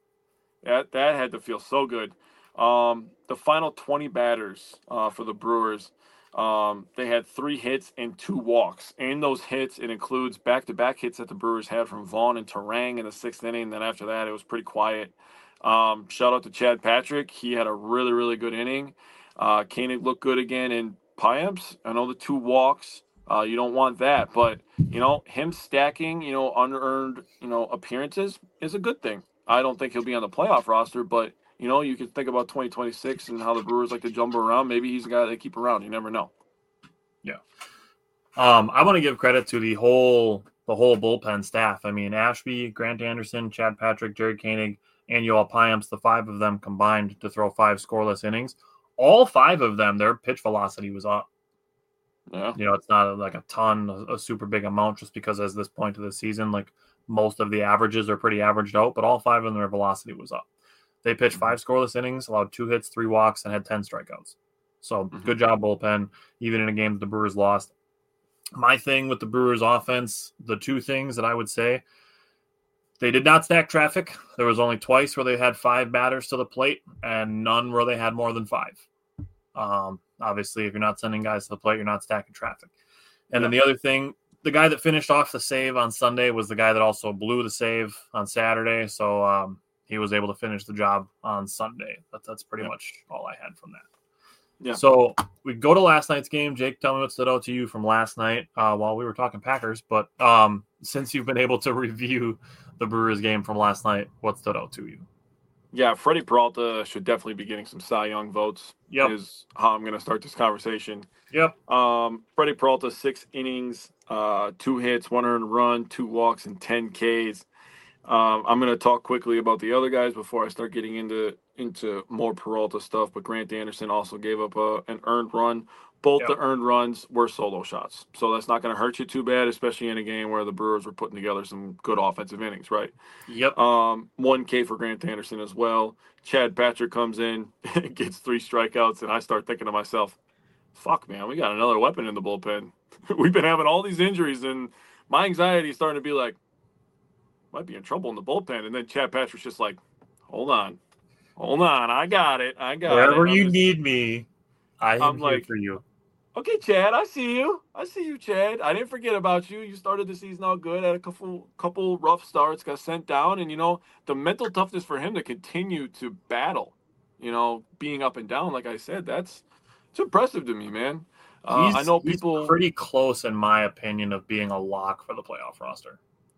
[SPEAKER 4] That that had to feel so good. Um, the final twenty batters uh, for the Brewers, um, they had three hits and two walks. In those hits, it includes back-to-back hits that the Brewers had from Vaughn and Terang in the sixth inning. And then after that, it was pretty quiet. Um, shout out to Chad Patrick. He had a really, really good inning. Uh, Koenig looked good again. And Payamps, I know the two walks. Uh, you don't want that. But, you know, him stacking, you know, unearned, you know, appearances is a good thing. I don't think he'll be on the playoff roster, but, you know, you can think about twenty twenty-six and how the Brewers like to jumble around. Maybe he's a guy they keep around. You never know.
[SPEAKER 1] Yeah. Um, I want to give credit to the whole the whole bullpen staff. I mean, Ashby, Grant Anderson, Chad Patrick, Jared Koenig, and Yoel Payamps, the five of them combined to throw five scoreless innings. All five of them, their pitch velocity was up.
[SPEAKER 4] Yeah.
[SPEAKER 1] You know, it's not like a ton, a, a super big amount, just because at this point of the season, like, most of the averages are pretty averaged out, but all five of them, their velocity was up. They pitched five scoreless innings, allowed two hits, three walks, and had ten strikeouts. So mm-hmm. good job, bullpen, even in a game that the Brewers lost. My thing with the Brewers offense, the two things that I would say, they did not stack traffic. There was only twice where they had five batters to the plate and none where they had more than five. Um, obviously, if you're not sending guys to the plate, you're not stacking traffic. And yeah. then the other thing, the guy that finished off the save on Sunday was the guy that also blew the save on Saturday. So um, he was able to finish the job on Sunday. But that's pretty yeah. much all I had from that. Yeah. So we go to last night's game. Jake, tell me what stood out to you from last night uh, while we were talking Packers. But um, since you've been able to review the Brewers game from last night, what stood out to you?
[SPEAKER 4] Yeah, Freddie Peralta should definitely be getting some Cy Young votes.
[SPEAKER 1] Yep.
[SPEAKER 4] Is how I'm going to start this conversation.
[SPEAKER 1] Yep.
[SPEAKER 4] Um, Freddie Peralta, six innings, uh, two hits, one earned run, two walks, and ten Ks. Um, I'm going to talk quickly about the other guys before I start getting into into more Peralta stuff. But Grant Anderson also gave up a, an earned run. Both yep. the earned runs were solo shots. So that's not going to hurt you too bad, especially in a game where the Brewers were putting together some good offensive innings, right?
[SPEAKER 1] Yep.
[SPEAKER 4] Um, one K for Grant Anderson as well. Chad Patrick comes in, gets three strikeouts, and I start thinking to myself, fuck, man, we got another weapon in the bullpen. We've been having all these injuries, and my anxiety is starting to be like, might be in trouble in the bullpen. And then Chad Patrick's just like, hold on. Hold on. I got it. I got
[SPEAKER 1] Wherever
[SPEAKER 4] it.
[SPEAKER 1] Wherever you
[SPEAKER 4] just,
[SPEAKER 1] need me, I am
[SPEAKER 4] I'm
[SPEAKER 1] here
[SPEAKER 4] like,
[SPEAKER 1] for you.
[SPEAKER 4] Okay, Chad, I see you. I see you, Chad. I didn't forget about you. You started the season out good, had a couple couple rough starts, got sent down, and, you know, the mental toughness for him to continue to battle, you know, being up and down, like I said, that's it's impressive to me, man. Uh, I know people
[SPEAKER 1] he's pretty close, in my opinion, of being a lock for the playoff roster.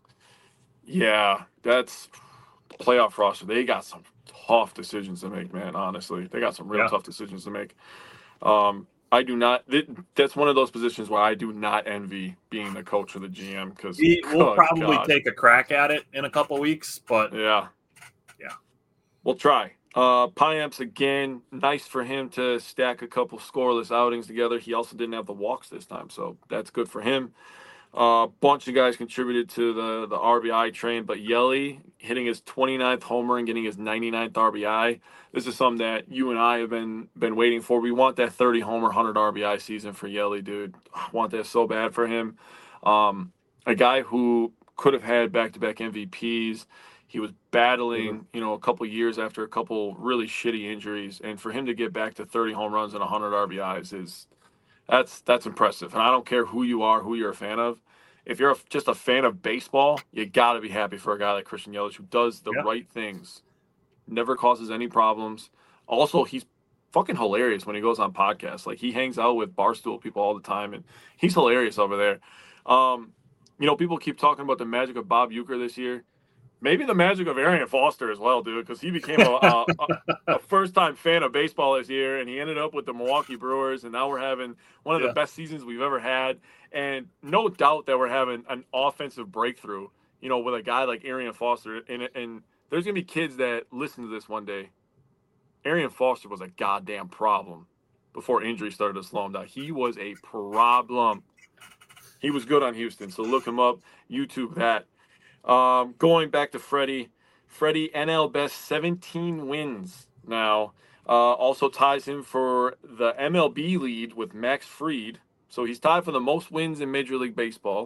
[SPEAKER 4] Yeah, that's the playoff roster. They got some tough decisions to make, man, honestly. They got some real yeah. tough decisions to make. Um, I do not – that's one of those positions where I do not envy being the coach or the G M because
[SPEAKER 1] we, we'll probably God. take a crack at it in a couple weeks, but
[SPEAKER 4] – Yeah.
[SPEAKER 1] Yeah.
[SPEAKER 4] We'll try. Uh, Piamps, again, nice for him to stack a couple scoreless outings together. He also didn't have the walks this time, so that's good for him. A uh, bunch of guys contributed to the, the R B I train, but Yelly hitting his twenty-ninth homer and getting his ninety-ninth R B I. This is something that you and I have been been waiting for. We want that thirty homer, one hundred R B I season for Yelly, dude. I want that so bad for him. Um, a guy who could have had back-to-back M V Ps. He was battling, you know, a couple years after a couple really shitty injuries, and for him to get back to thirty home runs and one hundred R B Is is that's that's impressive. And I don't care who you are, who you're a fan of. If you're a, just a fan of baseball, you got to be happy for a guy like Christian Yelich who does the
[SPEAKER 1] Yeah.
[SPEAKER 4] right things, never causes any problems. Also, he's fucking hilarious when he goes on podcasts. Like, he hangs out with Barstool people all the time, and he's hilarious over there. Um, you know, people keep talking about the magic of Bob Uecker this year. Maybe the magic of Arian Foster as well, dude, because he became a, a, a, a first-time fan of baseball this year, and he ended up with the Milwaukee Brewers, and now we're having one of
[SPEAKER 1] Yeah.
[SPEAKER 4] the best seasons we've ever had. And no doubt that we're having an offensive breakthrough, you know, with a guy like Arian Foster. And, and there's going to be kids that listen to this one day. Arian Foster was a goddamn problem before injury started to slow him down. He was a problem. He was good on Houston, so look him up, YouTube that. Um, going back to Freddie, Freddie N L best seventeen wins now. Uh, also ties him for the M L B lead with Max Fried. So he's tied for the most wins in Major League Baseball.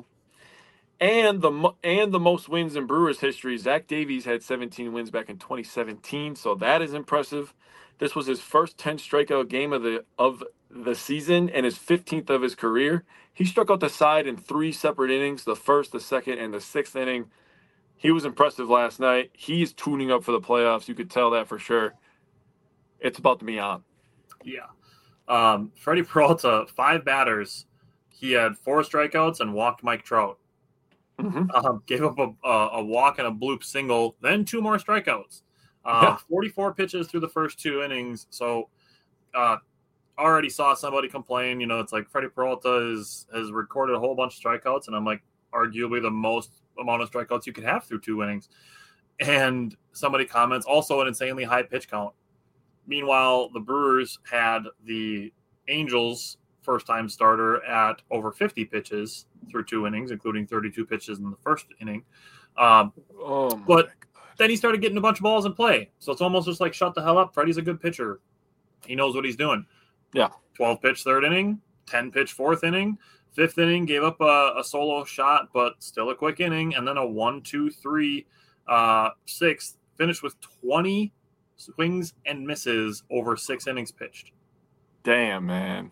[SPEAKER 4] And the mo- and the most wins in Brewers history. Zach Davies had seventeen wins back in twenty seventeen, so that is impressive. This was his first ten strikeout game of the of the season and his fifteenth of his career. He struck out the side in three separate innings, the first, the second, and the sixth inning. He was impressive last night. He's tuning up for the playoffs. You could tell that for sure. It's about to be on.
[SPEAKER 1] Yeah. Um, Freddie Peralta, five batters. He had four strikeouts and walked Mike Trout.
[SPEAKER 4] Mm-hmm.
[SPEAKER 1] Um, gave up a, a, a walk and a bloop single, then two more strikeouts. Uh,
[SPEAKER 4] Yeah.
[SPEAKER 1] forty-four pitches through the first two innings. So uh, already saw somebody complain. You know, it's like Freddie Peralta is, has recorded a whole bunch of strikeouts, and I'm like, arguably the most amount of strikeouts you could have through two innings. And somebody comments, also an insanely high pitch count. Meanwhile, the Brewers had the Angels first-time starter at over fifty pitches through two innings, including thirty-two pitches in the first inning. Um,
[SPEAKER 4] Oh, my
[SPEAKER 1] but
[SPEAKER 4] God.
[SPEAKER 1] then he started getting a bunch of balls in play. So it's almost just like, shut the hell up. Freddie's a good pitcher. He knows what he's doing.
[SPEAKER 4] Yeah.
[SPEAKER 1] twelve-pitch third inning, ten-pitch fourth inning. Fifth inning, gave up a, a solo shot, but still a quick inning. And then a one, two, three, uh, sixth. Finished with twenty swings and misses over six innings pitched.
[SPEAKER 4] Damn, man.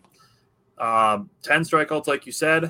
[SPEAKER 1] Um, ten strikeouts, like you said.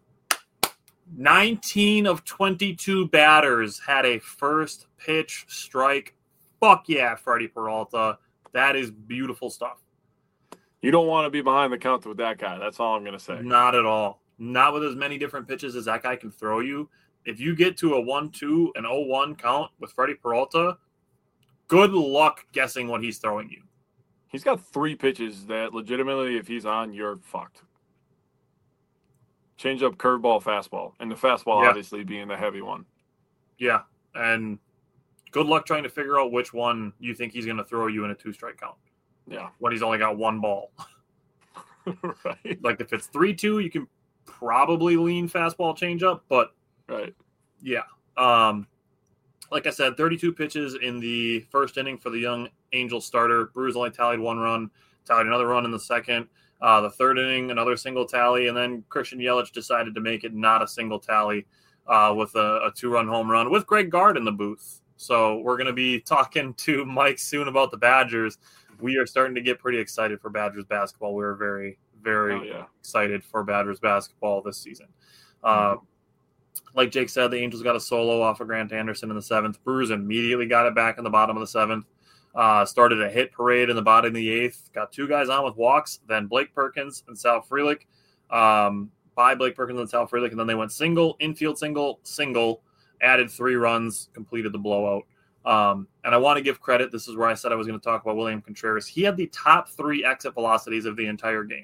[SPEAKER 1] nineteen of twenty-two batters had a first pitch strike. Fuck yeah, Freddie Peralta. That is beautiful stuff.
[SPEAKER 4] You don't want to be behind the counter with that guy. That's all I'm going to say.
[SPEAKER 1] Not at all. Not with as many different pitches as that guy can throw you. If you get to a one two and oh one count with Freddie Peralta, good luck guessing what he's throwing you.
[SPEAKER 4] He's got three pitches that legitimately, if he's on, you're fucked. Change up, curveball, fastball. And the fastball
[SPEAKER 1] Yeah.
[SPEAKER 4] obviously being the heavy one.
[SPEAKER 1] Yeah, and good luck trying to figure out which one you think he's going to throw you in a two-strike count
[SPEAKER 4] Yeah.
[SPEAKER 1] when he's only got one ball.
[SPEAKER 4] Right.
[SPEAKER 1] Like if it's three two, you can probably lean fastball changeup, but
[SPEAKER 4] Right.
[SPEAKER 1] yeah. Um, like I said, thirty-two pitches in the first inning for the young Angels starter. Brewers only tallied one run, tallied another run in the second. Uh, the third inning, another single tally, and then Christian Yelich decided to make it not a single tally uh, with a, a two-run home run with Greg Gard in the booth. So we're going to be talking to Mike soon about the Badgers. We are starting to get pretty excited for Badgers basketball. We're very, very
[SPEAKER 4] Oh, yeah.
[SPEAKER 1] excited for Badgers basketball this season. Uh, like Jake said, the Angels got a solo off of Grant Anderson in the seventh. Brewers immediately got it back in the bottom of the seventh. Uh, started a hit parade in the bottom of the eighth. Got two guys on with walks. Then Blake Perkins and Sal Frelick. Um, by Blake Perkins and Sal Frelick. And then they went single, infield single, single. Added three runs. Completed the blowout. Um, and I want to give credit. This is where I said I was going to talk about William Contreras. He had the top three exit velocities of the entire game.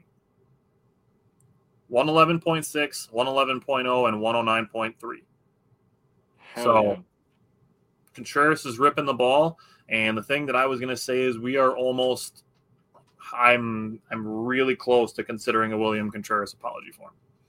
[SPEAKER 1] one eleven point six, one eleven point oh, and one oh nine point three.
[SPEAKER 4] Hell
[SPEAKER 1] So
[SPEAKER 4] yeah.
[SPEAKER 1] Contreras is ripping the ball. And the thing that I was going to say is we are almost I'm I'm really close to considering a William Contreras apology form.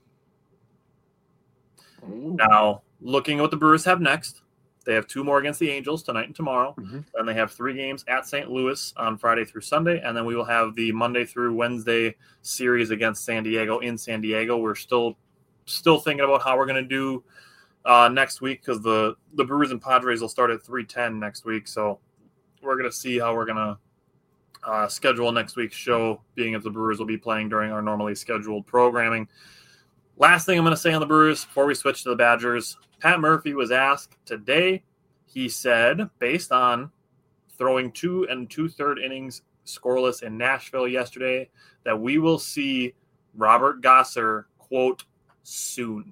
[SPEAKER 1] Ooh. Now, looking at what the Brewers have next, they have two more against the Angels tonight and tomorrow. Mm-hmm. Then they have three games at Saint Louis on Friday through Sunday, and then we will have the Monday through Wednesday series against San Diego in San Diego. We're still still thinking about how we're going to do uh, next week because the, the Brewers and Padres will start at three ten next week. So we're going to see how we're going to uh, schedule next week's show, being as the Brewers will be playing during our normally scheduled programming. Last thing I'm going to say on the Brewers before we switch to the Badgers, Pat Murphy was asked today. He said, based on throwing two and two-third innings scoreless in Nashville yesterday, that we will see Robert Gosser, quote, soon.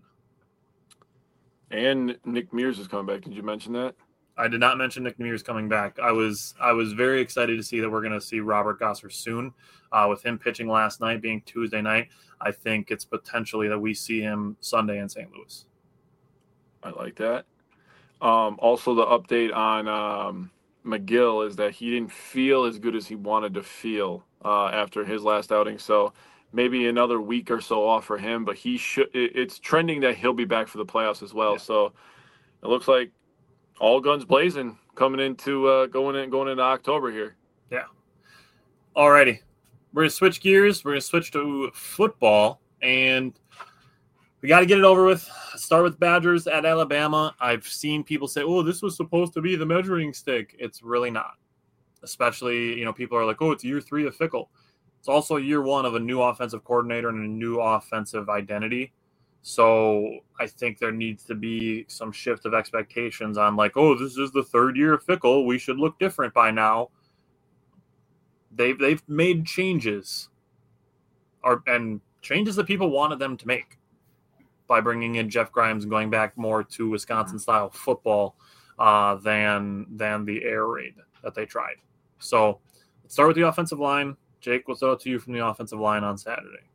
[SPEAKER 4] And Nick Mears is coming back. Did you mention that?
[SPEAKER 1] I did not mention Nick Mears coming back. I was I was very excited to see that we're going to see Robert Gosser soon. Uh, with him pitching last night being Tuesday night, I think it's potentially that we see him Sunday in Saint Louis.
[SPEAKER 4] I like that. Um, also, the update on um, McGill is that he didn't feel as good as he wanted to feel uh, after his last outing. So maybe another week or so off for him, but he should. It's trending that he'll be back for the playoffs as well. Yeah. So it looks like all guns blazing coming into uh, going in going into October here.
[SPEAKER 1] Yeah. Alrighty, we're gonna switch gears. We're gonna switch to football, and we got to get it over with. Start with Badgers at Alabama. I've seen people say, "Oh, this was supposed to be the measuring stick." It's really not. Especially, you know, people are like, "Oh, it's year three of Fickell." It's also year one of a new offensive coordinator and a new offensive identity. So I think there needs to be some shift of expectations on like, oh, this is the third year of Fickell. We should look different by now. They've, they've made changes or, and changes that people wanted them to make by bringing in Jeff Grimes and going back more to Wisconsin-style football uh, than, than the air raid that they tried. So let's start with the offensive line. Jake, what's up to you from the offensive line on Saturday?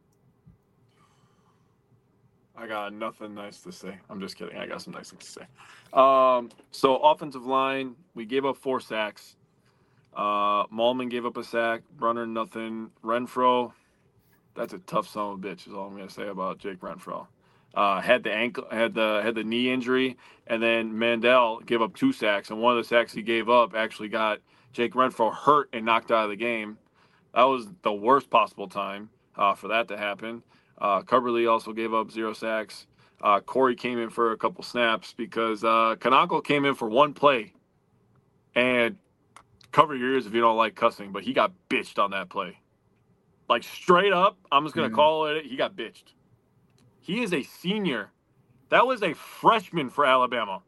[SPEAKER 4] I got nothing nice to say. I'm just kidding. I got some nice things to say. Um, so offensive line, we gave up four sacks. Uh, Mahlman gave up a sack. Brunner, nothing. Renfro, that's a tough son of a bitch is all I'm going to say about Jake Renfro. Uh, had the ankle, had the had the knee injury, and then Mandel gave up two sacks, and one of the sacks he gave up actually got Jake Renfro hurt and knocked out of the game. That was the worst possible time uh, for that to happen. Uh, Coverly also gave up zero sacks. Uh, Corey came in for a couple snaps because uh, Kanako came in for one play. And cover your ears if you don't like cussing, but he got bitched on that play. Like straight up, I'm just going to mm-hmm. call it, he got bitched. He is a senior. That was a freshman for Alabama.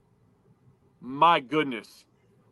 [SPEAKER 4] My goodness.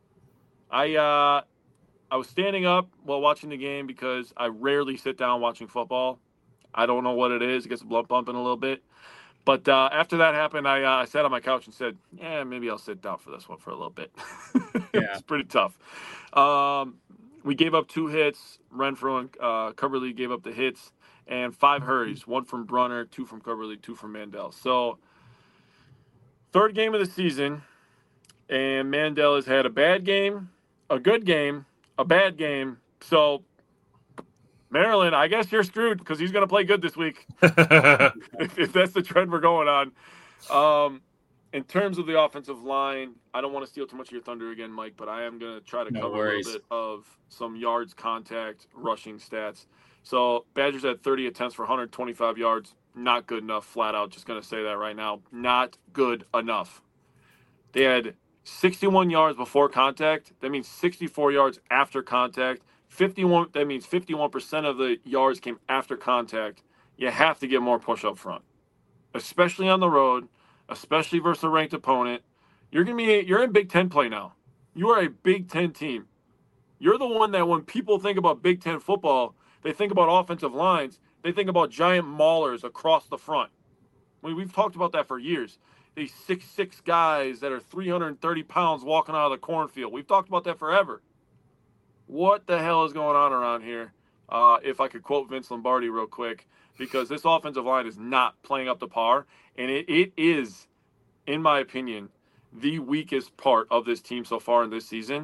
[SPEAKER 4] I uh, I was standing up while watching the game because I rarely sit down watching football. I don't know what it is. It gets the blood pumping a little bit. But uh, after that happened, I, uh, I sat on my couch and said, yeah, maybe I'll sit down for this one for a little bit. Yeah. It's pretty tough. Um, we gave up two hits. Renfro and uh, Coverly gave up the hits. And five hurries. One from Brunner, two from Coverly, two from Mandel. So third game of the season. And Mandel has had a bad game, a good game, a bad game. So Maryland, I guess you're screwed because he's going to play good this week. if, if that's the trend we're going on. Um, in terms of the offensive line, I don't want to steal too much of your thunder again, Mike, but I am going to try to no cover worries. a little bit of some yards, contact, rushing stats. So Badgers had thirty attempts for one hundred twenty-five yards. Not good enough, flat out. Just going to say that right now. Not good enough. They had sixty-one yards before contact. That means sixty-four yards after contact. fifty-one. That means fifty-one percent of the yards came after contact. You have to get more push up front, especially on the road, especially versus a ranked opponent. You're gonna be. You're in Big Ten play now. You are a Big Ten team. You're the one that when people think about Big Ten football, they think about offensive lines. They think about giant maulers across the front. I mean, we've talked about that for years. These six six guys that are three hundred thirty pounds walking out of the cornfield. We've talked about that forever. What the hell is going on around here? Uh, if I could quote Vince Lombardi real quick, because this offensive line is not playing up to par, and it, it is, in my opinion, the weakest part of this team so far in this season.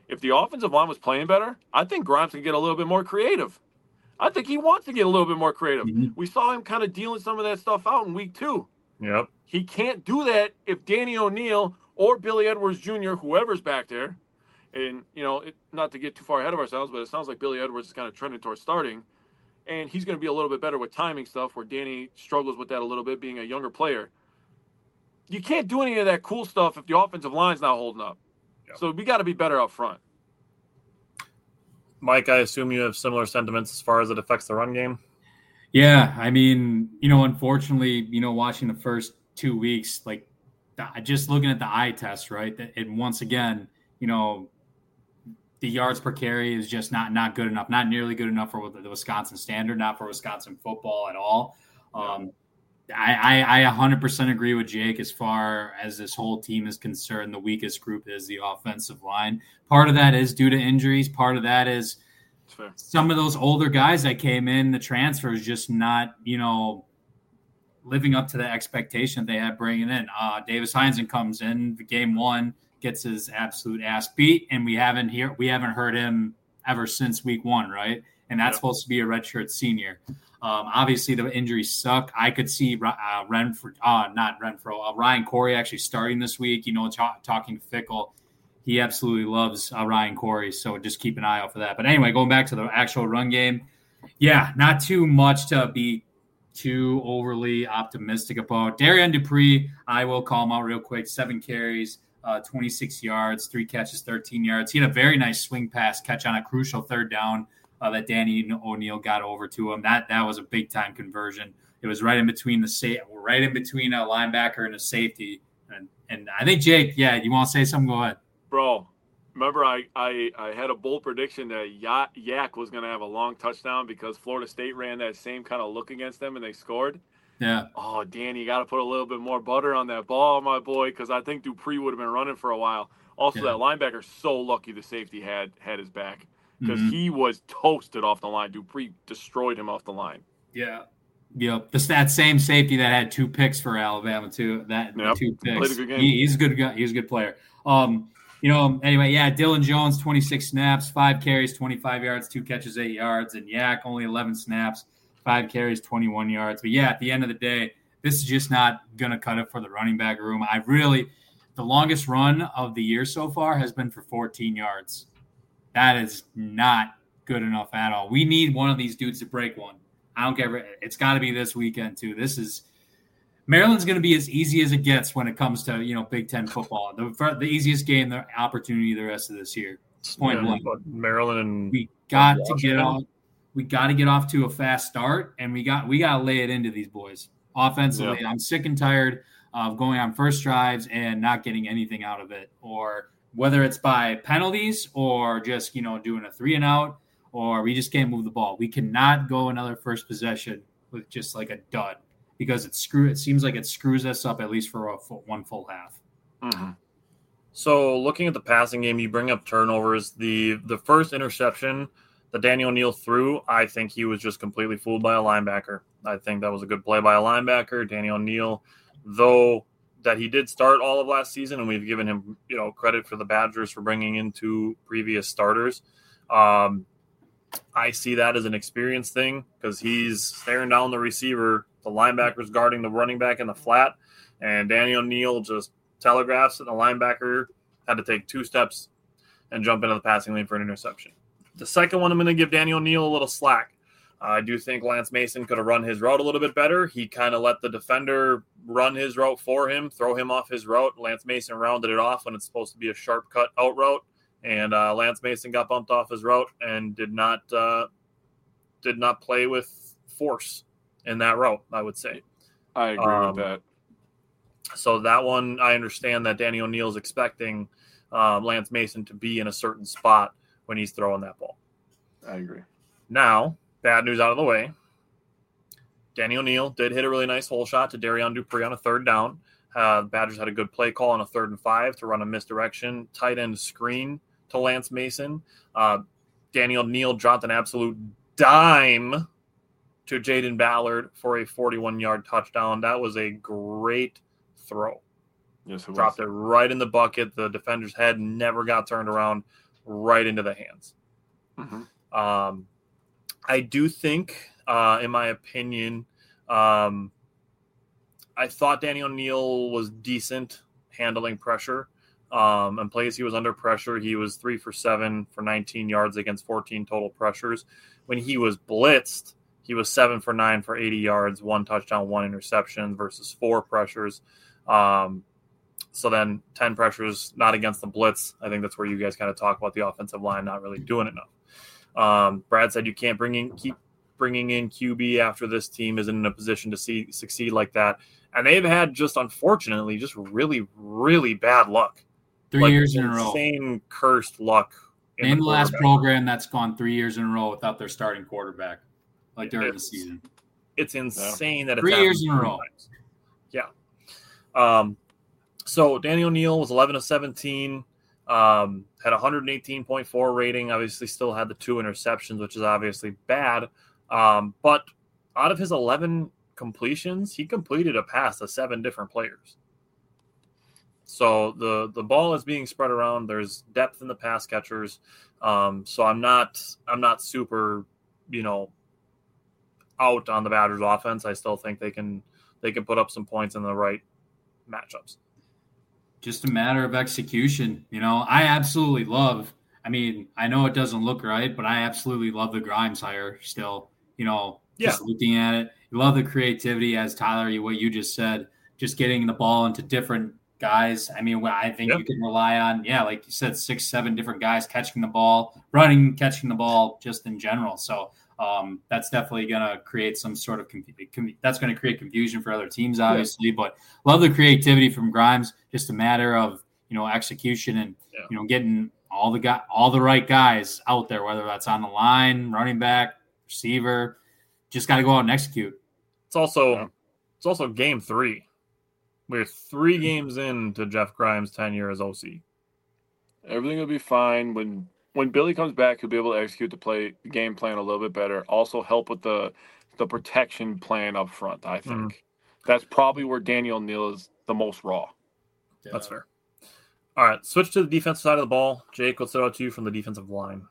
[SPEAKER 4] if the offensive line was playing better, I think Grimes can get a little bit more creative. I think he wants to get a little bit more creative. Mm-hmm. We saw him kind of dealing some of that stuff out in week two.
[SPEAKER 1] Yep.
[SPEAKER 4] He can't do that if Danny O'Neil or Billy Edwards Junior, whoever's back there, and, you know, it, not to get too far ahead of ourselves, but it sounds like Billy Edwards is kind of trending towards starting, and he's going to be a little bit better with timing stuff where Danny struggles with that a little bit, being a younger player. You can't do any of that cool stuff if the offensive line's not holding up. Yep. So we got to be better up front.
[SPEAKER 1] Mike, I assume you have similar sentiments as far as it affects the run game?
[SPEAKER 5] Yeah, I mean, you know, unfortunately, you know, watching the first two weeks, like just looking at the eye test, right? And once again, you know, the yards per carry is just not not good enough, not nearly good enough for the Wisconsin standard, not for Wisconsin football at all. Um, I, I, I one hundred percent agree with Jake as far as this whole team is concerned. The weakest group is the offensive line. Part of that is due to injuries. Part of that is some of those older guys that came in, the transfers, just not, you know, living up to the expectation they had bringing in. Uh, Davis Heinzen comes in game one, gets his absolute ass beat, and we haven't hear we haven't heard him ever since week one, right? And that's yep. supposed to be a redshirt senior. Um, obviously, the injuries suck. I could see uh, Renfro, uh, not Renfro, uh, Ryan Corey actually starting this week. You know, t- talking Fickle, he absolutely loves uh, Ryan Corey, so just keep an eye out for that. But anyway, going back to the actual run game, yeah, not too much to be too overly optimistic about. Darian Dupree, I will call him out real quick. Seven carries, uh, twenty-six yards, three catches, thirteen yards. He had a very nice swing pass catch on a crucial third down. Uh, that Danny O'Neil got over to him. That that was a big time conversion. It was right in between the sa- right in between a linebacker and a safety. And and I think Jake, yeah, you want to say something? Go ahead,
[SPEAKER 4] bro. Remember, I I, I had a bold prediction that y- Yak was going to have a long touchdown because Florida State ran that same kind of look against them and they scored.
[SPEAKER 5] Yeah.
[SPEAKER 4] Oh, Danny, you got to put a little bit more butter on that ball, my boy, because I think Dupree would have been running for a while. Also, yeah. that linebacker's so lucky the safety had had his back. Because mm-hmm. he was toasted off the line. Dupree destroyed him off the line.
[SPEAKER 5] Yeah. Yep. That's that same safety that had two picks for Alabama, too. That
[SPEAKER 4] yep.
[SPEAKER 5] two picks.
[SPEAKER 4] Played a good game.
[SPEAKER 5] He, he's a good guy. He's a good player. Um, you know, anyway, yeah, Dylan Jones, twenty-six snaps, five carries, twenty-five yards, two catches, eight yards. And Yak, only eleven snaps, five carries, twenty-one yards. But, yeah, at the end of the day, this is just not going to cut it for the running back room. I really – the longest run of the year so far has been for fourteen yards. That is not good enough at all. We need one of these dudes to break one. I don't care. It's got to be this weekend, too. This is – Maryland's going to be as easy as it gets when it comes to, you know, Big Ten football. The, the easiest game, the opportunity the rest of this year. Point
[SPEAKER 1] yeah,
[SPEAKER 5] blank.
[SPEAKER 1] Maryland and
[SPEAKER 5] we got to get off. We got to get off to a fast start, and we got we got to lay it into these boys offensively. Yeah. I'm sick and tired of going on first drives and not getting anything out of it, or – whether it's by penalties or just, you know, doing a three and out, or we just can't move the ball. We cannot go another first possession with just like a dud because it screw. It seems like it screws us up at least for a full, one full half.
[SPEAKER 1] Mm-hmm. So looking at the passing game, you bring up turnovers. The the first interception that Danny O'Neil threw, I think he was just completely fooled by a linebacker. I think that was a good play by a linebacker. Danny O'Neil, though, that he did start all of last season, and we've given him, you know, credit for the Badgers for bringing in two previous starters. Um, I see that as an experience thing because he's staring down the receiver, the linebacker's guarding the running back in the flat, and Danny O'Neil just telegraphs it. The linebacker had to take two steps and jump into the passing lane for an interception. The second one, I'm going to give Danny O'Neil a little slack. I do think Lance Mason could have run his route a little bit better. He kind of let the defender run his route for him, throw him off his route. Lance Mason rounded it off when it's supposed to be a sharp cut out route, and uh, Lance Mason got bumped off his route and did not uh, did not play with force in that route, I would say.
[SPEAKER 4] I agree um, with that.
[SPEAKER 1] So that one, I understand that Danny O'Neil is expecting um, Lance Mason to be in a certain spot when he's throwing that ball.
[SPEAKER 4] I agree.
[SPEAKER 1] Now, bad news out of the way. Danny O'Neil did hit a really nice hole shot to Darian Dupree on a third down. Uh, the Badgers had a good play call on a third and five to run a misdirection tight end screen to Lance Mason. Uh, Danny O'Neil dropped an absolute dime to Jaden Ballard for a forty-one-yard touchdown. That was a great throw.
[SPEAKER 4] Yes, it was.
[SPEAKER 1] Dropped it right in the bucket. The defender's head never got turned around. right into the hands.
[SPEAKER 4] Mm-hmm.
[SPEAKER 1] Um, I do think, uh, in my opinion, um, I thought Danny O'Neil was decent handling pressure. Um, and plays he was under pressure, he was three for seven for nineteen yards against fourteen total pressures. When he was blitzed, he was seven for nine for eighty yards, one touchdown, one interception versus four pressures. Um, so then ten pressures, not against the blitz. I think that's where you guys kind of talk about the offensive line not really doing enough. Um, Brad said you can't bring in, keep bringing in Q B after this team isn't in a position to see succeed like that. And they've had just, unfortunately, just really, really bad luck.
[SPEAKER 5] Three
[SPEAKER 1] like
[SPEAKER 5] years in a row.
[SPEAKER 1] Insane cursed luck.
[SPEAKER 5] Name the last program that's gone three years in a row without their starting quarterback, like during
[SPEAKER 1] it's,
[SPEAKER 5] the season.
[SPEAKER 1] It's insane yeah. that it's
[SPEAKER 5] three years in a row.
[SPEAKER 1] Times. Yeah. Um. So Danny O'Neil was eleven of seventeen, um, had one hundred eighteen point four rating. Obviously, still had the two interceptions, which is obviously bad. Um, but out of his eleven completions, he completed a pass to seven different players. So the, the ball is being spread around. There's depth in the pass catchers. Um, so I'm not I'm not super, you know, out on the Badgers offense. I still think they can they can put up some points in the right matchups.
[SPEAKER 5] Just a matter of execution. You know, I absolutely love. I mean, I know it doesn't look right, but I absolutely love the Grimes hire still. You know, just yeah. looking at it, you love the creativity, as Tyler, what you just said, just getting the ball into different guys. I mean, I think yep. you can rely on, yeah, like you said, six, seven different guys catching the ball, running, catching the ball, just in general. So um, that's definitely going to create some sort of com- com- that's going to create confusion for other teams, obviously. Yeah. But love the creativity from Grimes. Just a matter of you know execution and yeah. you know getting all the guy, all the right guys out there, whether that's on the line, running back, receiver. Just got to go out and execute.
[SPEAKER 1] It's also yeah. it's also game three. We're three games into Jeff Grimes' tenure as O C.
[SPEAKER 4] Everything will be fine. When when Billy comes back, he'll be able to execute the play the game plan a little bit better. Also help with the the protection plan up front, I think. Mm. That's probably where Daniel O'Neil is the most raw.
[SPEAKER 1] Yeah. That's fair. All right, switch to the defensive side of the ball. Jake, what's it out to you from the defensive line?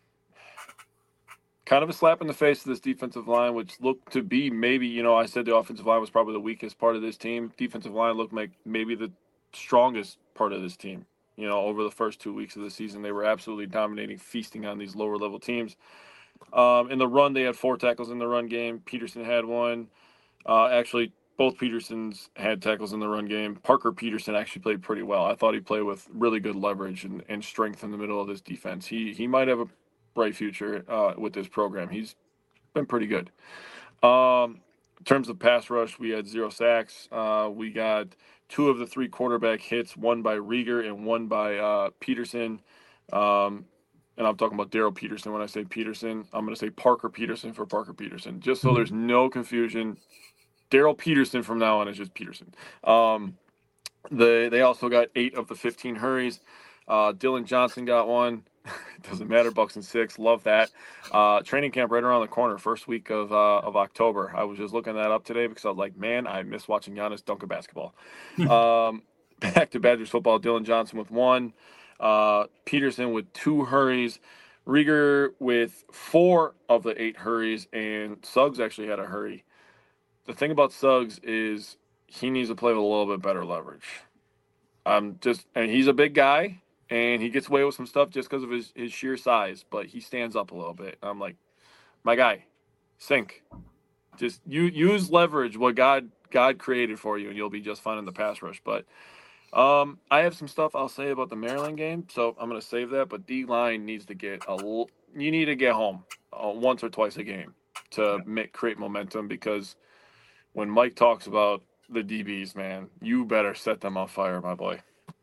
[SPEAKER 4] Kind of a slap in the face of this defensive line, which looked to be maybe, you know, I said the offensive line was probably the weakest part of this team. Defensive line looked like maybe the strongest part of this team. You know, over the first two weeks of the season, they were absolutely dominating, feasting on these lower-level teams. Um, in the run, they had four tackles in the run game. Peterson had one. Uh, actually, both Petersons had tackles in the run game. Parker Peterson actually played pretty well. I thought he played with really good leverage and, and strength in the middle of this defense. He he might have a bright future uh, with this program. He's been pretty good. Um, in terms of pass rush, we had zero sacks. Uh, we got two of the three quarterback hits, one by Rieger and one by uh, Peterson. Um, and I'm talking about Daryl Peterson. When I say Peterson, I'm going to say Parker Peterson for Parker Peterson, just so there's no confusion. Daryl Peterson from now on is just Peterson. Um, the, they also got eight of the fifteen hurries. Uh, Dylan Johnson got one. Doesn't matter, Bucks and six. Love that. Uh, training camp right around the corner, first week of uh, of October. I was just looking that up today because I was like, man, I miss watching Giannis dunk a basketball. um, back to Badgers football. Dylan Johnson with one. Uh, Peterson with two hurries. Rieger with four of the eight hurries. And Suggs actually had a hurry. The thing about Suggs is he needs to play with a little bit better leverage. Um, just and he's a big guy. And he gets away with some stuff just because of his, his sheer size, but he stands up a little bit. I'm like, my guy, sink. Just you use leverage what God God created for you, and you'll be just fine in the pass rush. But um, I have some stuff I'll say about the Maryland game, so I'm going to save that. But D-line needs to get a l- you need to get home uh, once or twice a game to make create momentum, because when Mike talks about the D Bs, man, you better set them on fire, my boy.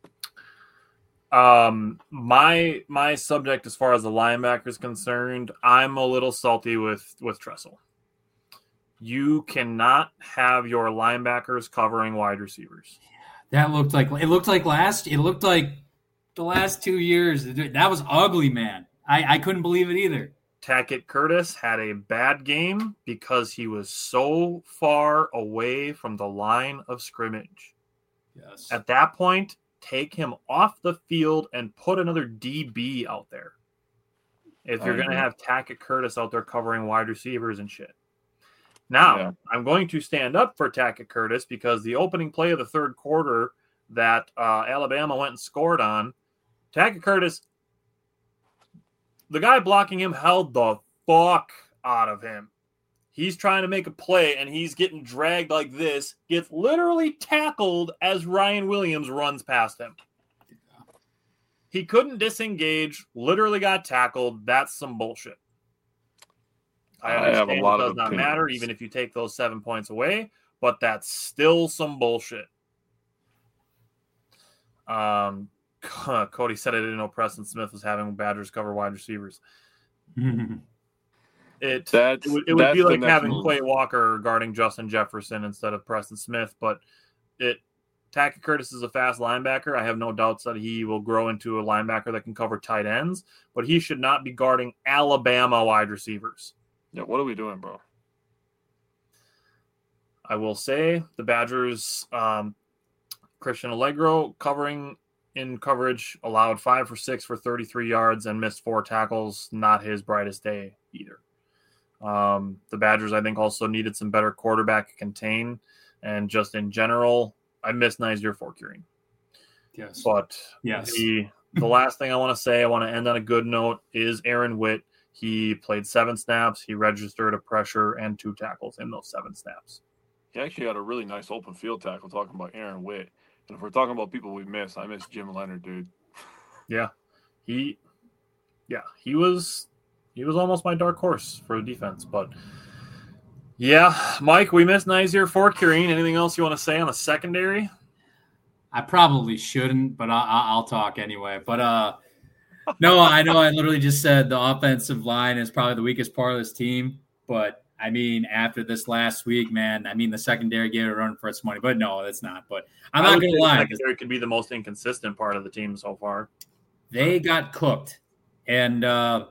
[SPEAKER 1] Um, my my subject as far as the linebacker is concerned, I'm a little salty with with Tressel. You cannot have your linebackers covering wide receivers.
[SPEAKER 5] That looked like it looked like last it looked like the last two years. That was ugly, man. I, I couldn't believe it either.
[SPEAKER 1] Tackett Curtis had a bad game because he was so far away from the line of scrimmage.
[SPEAKER 5] Yes.
[SPEAKER 1] At that point, take him off the field and put another D B out there. If you're going to have Tackett Curtis out there covering wide receivers and shit. Now, yeah. I'm going to stand up for Tackett Curtis because the opening play of the third quarter that uh, Alabama went and scored on, Tackett Curtis, the guy blocking him held the fuck out of him. He's trying to make a play, and he's getting dragged like this, gets literally tackled as Ryan Williams runs past him. He couldn't disengage, literally got tackled. That's some bullshit. I understand I have a lot it does of not opinions. matter, even if you take those seven points away, but that's still some bullshit. Um, Cody said I didn't know Preston Smith was having Badgers cover wide receivers. It, it would, it would be like having move. Quay Walker guarding Justin Jefferson instead of Preston Smith, but it Tackett Curtis is a fast linebacker. I have no doubts that he will grow into a linebacker that can cover tight ends, but he should not be guarding Alabama wide receivers.
[SPEAKER 4] Yeah, what are we doing, bro?
[SPEAKER 1] I will say the Badgers, um, Christian Allegro covering in coverage, allowed five for six for thirty-three yards and missed four tackles. Not his brightest day either. Um, the Badgers, I think, also needed some better quarterback to contain. And just in general, I miss Nyzir Forkurian.
[SPEAKER 5] Yes.
[SPEAKER 1] But
[SPEAKER 5] yes.
[SPEAKER 1] the, the last thing I want to say, I want to end on a good note, is Aaron Witt. He played seven snaps. He registered a pressure and two tackles in those seven snaps.
[SPEAKER 4] He actually had a really nice open field tackle talking about Aaron Witt. And if we're talking about people we miss, I miss Jim Leonard, dude.
[SPEAKER 1] Yeah. He yeah, he was he was almost my dark horse for the defense. But yeah, Mike, we missed Nyzir Forkurian. Anything else you want to say on the secondary?
[SPEAKER 5] I probably shouldn't, but I, I'll talk anyway. But uh, no, I know I literally just said the offensive line is probably the weakest part of this team. But I mean, after this last week, man, I mean, the secondary gave it a run for its money. But no, it's not. But I'm not going to lie.
[SPEAKER 1] The secondary could be the most inconsistent part of the team so far.
[SPEAKER 5] They got cooked. And, uh,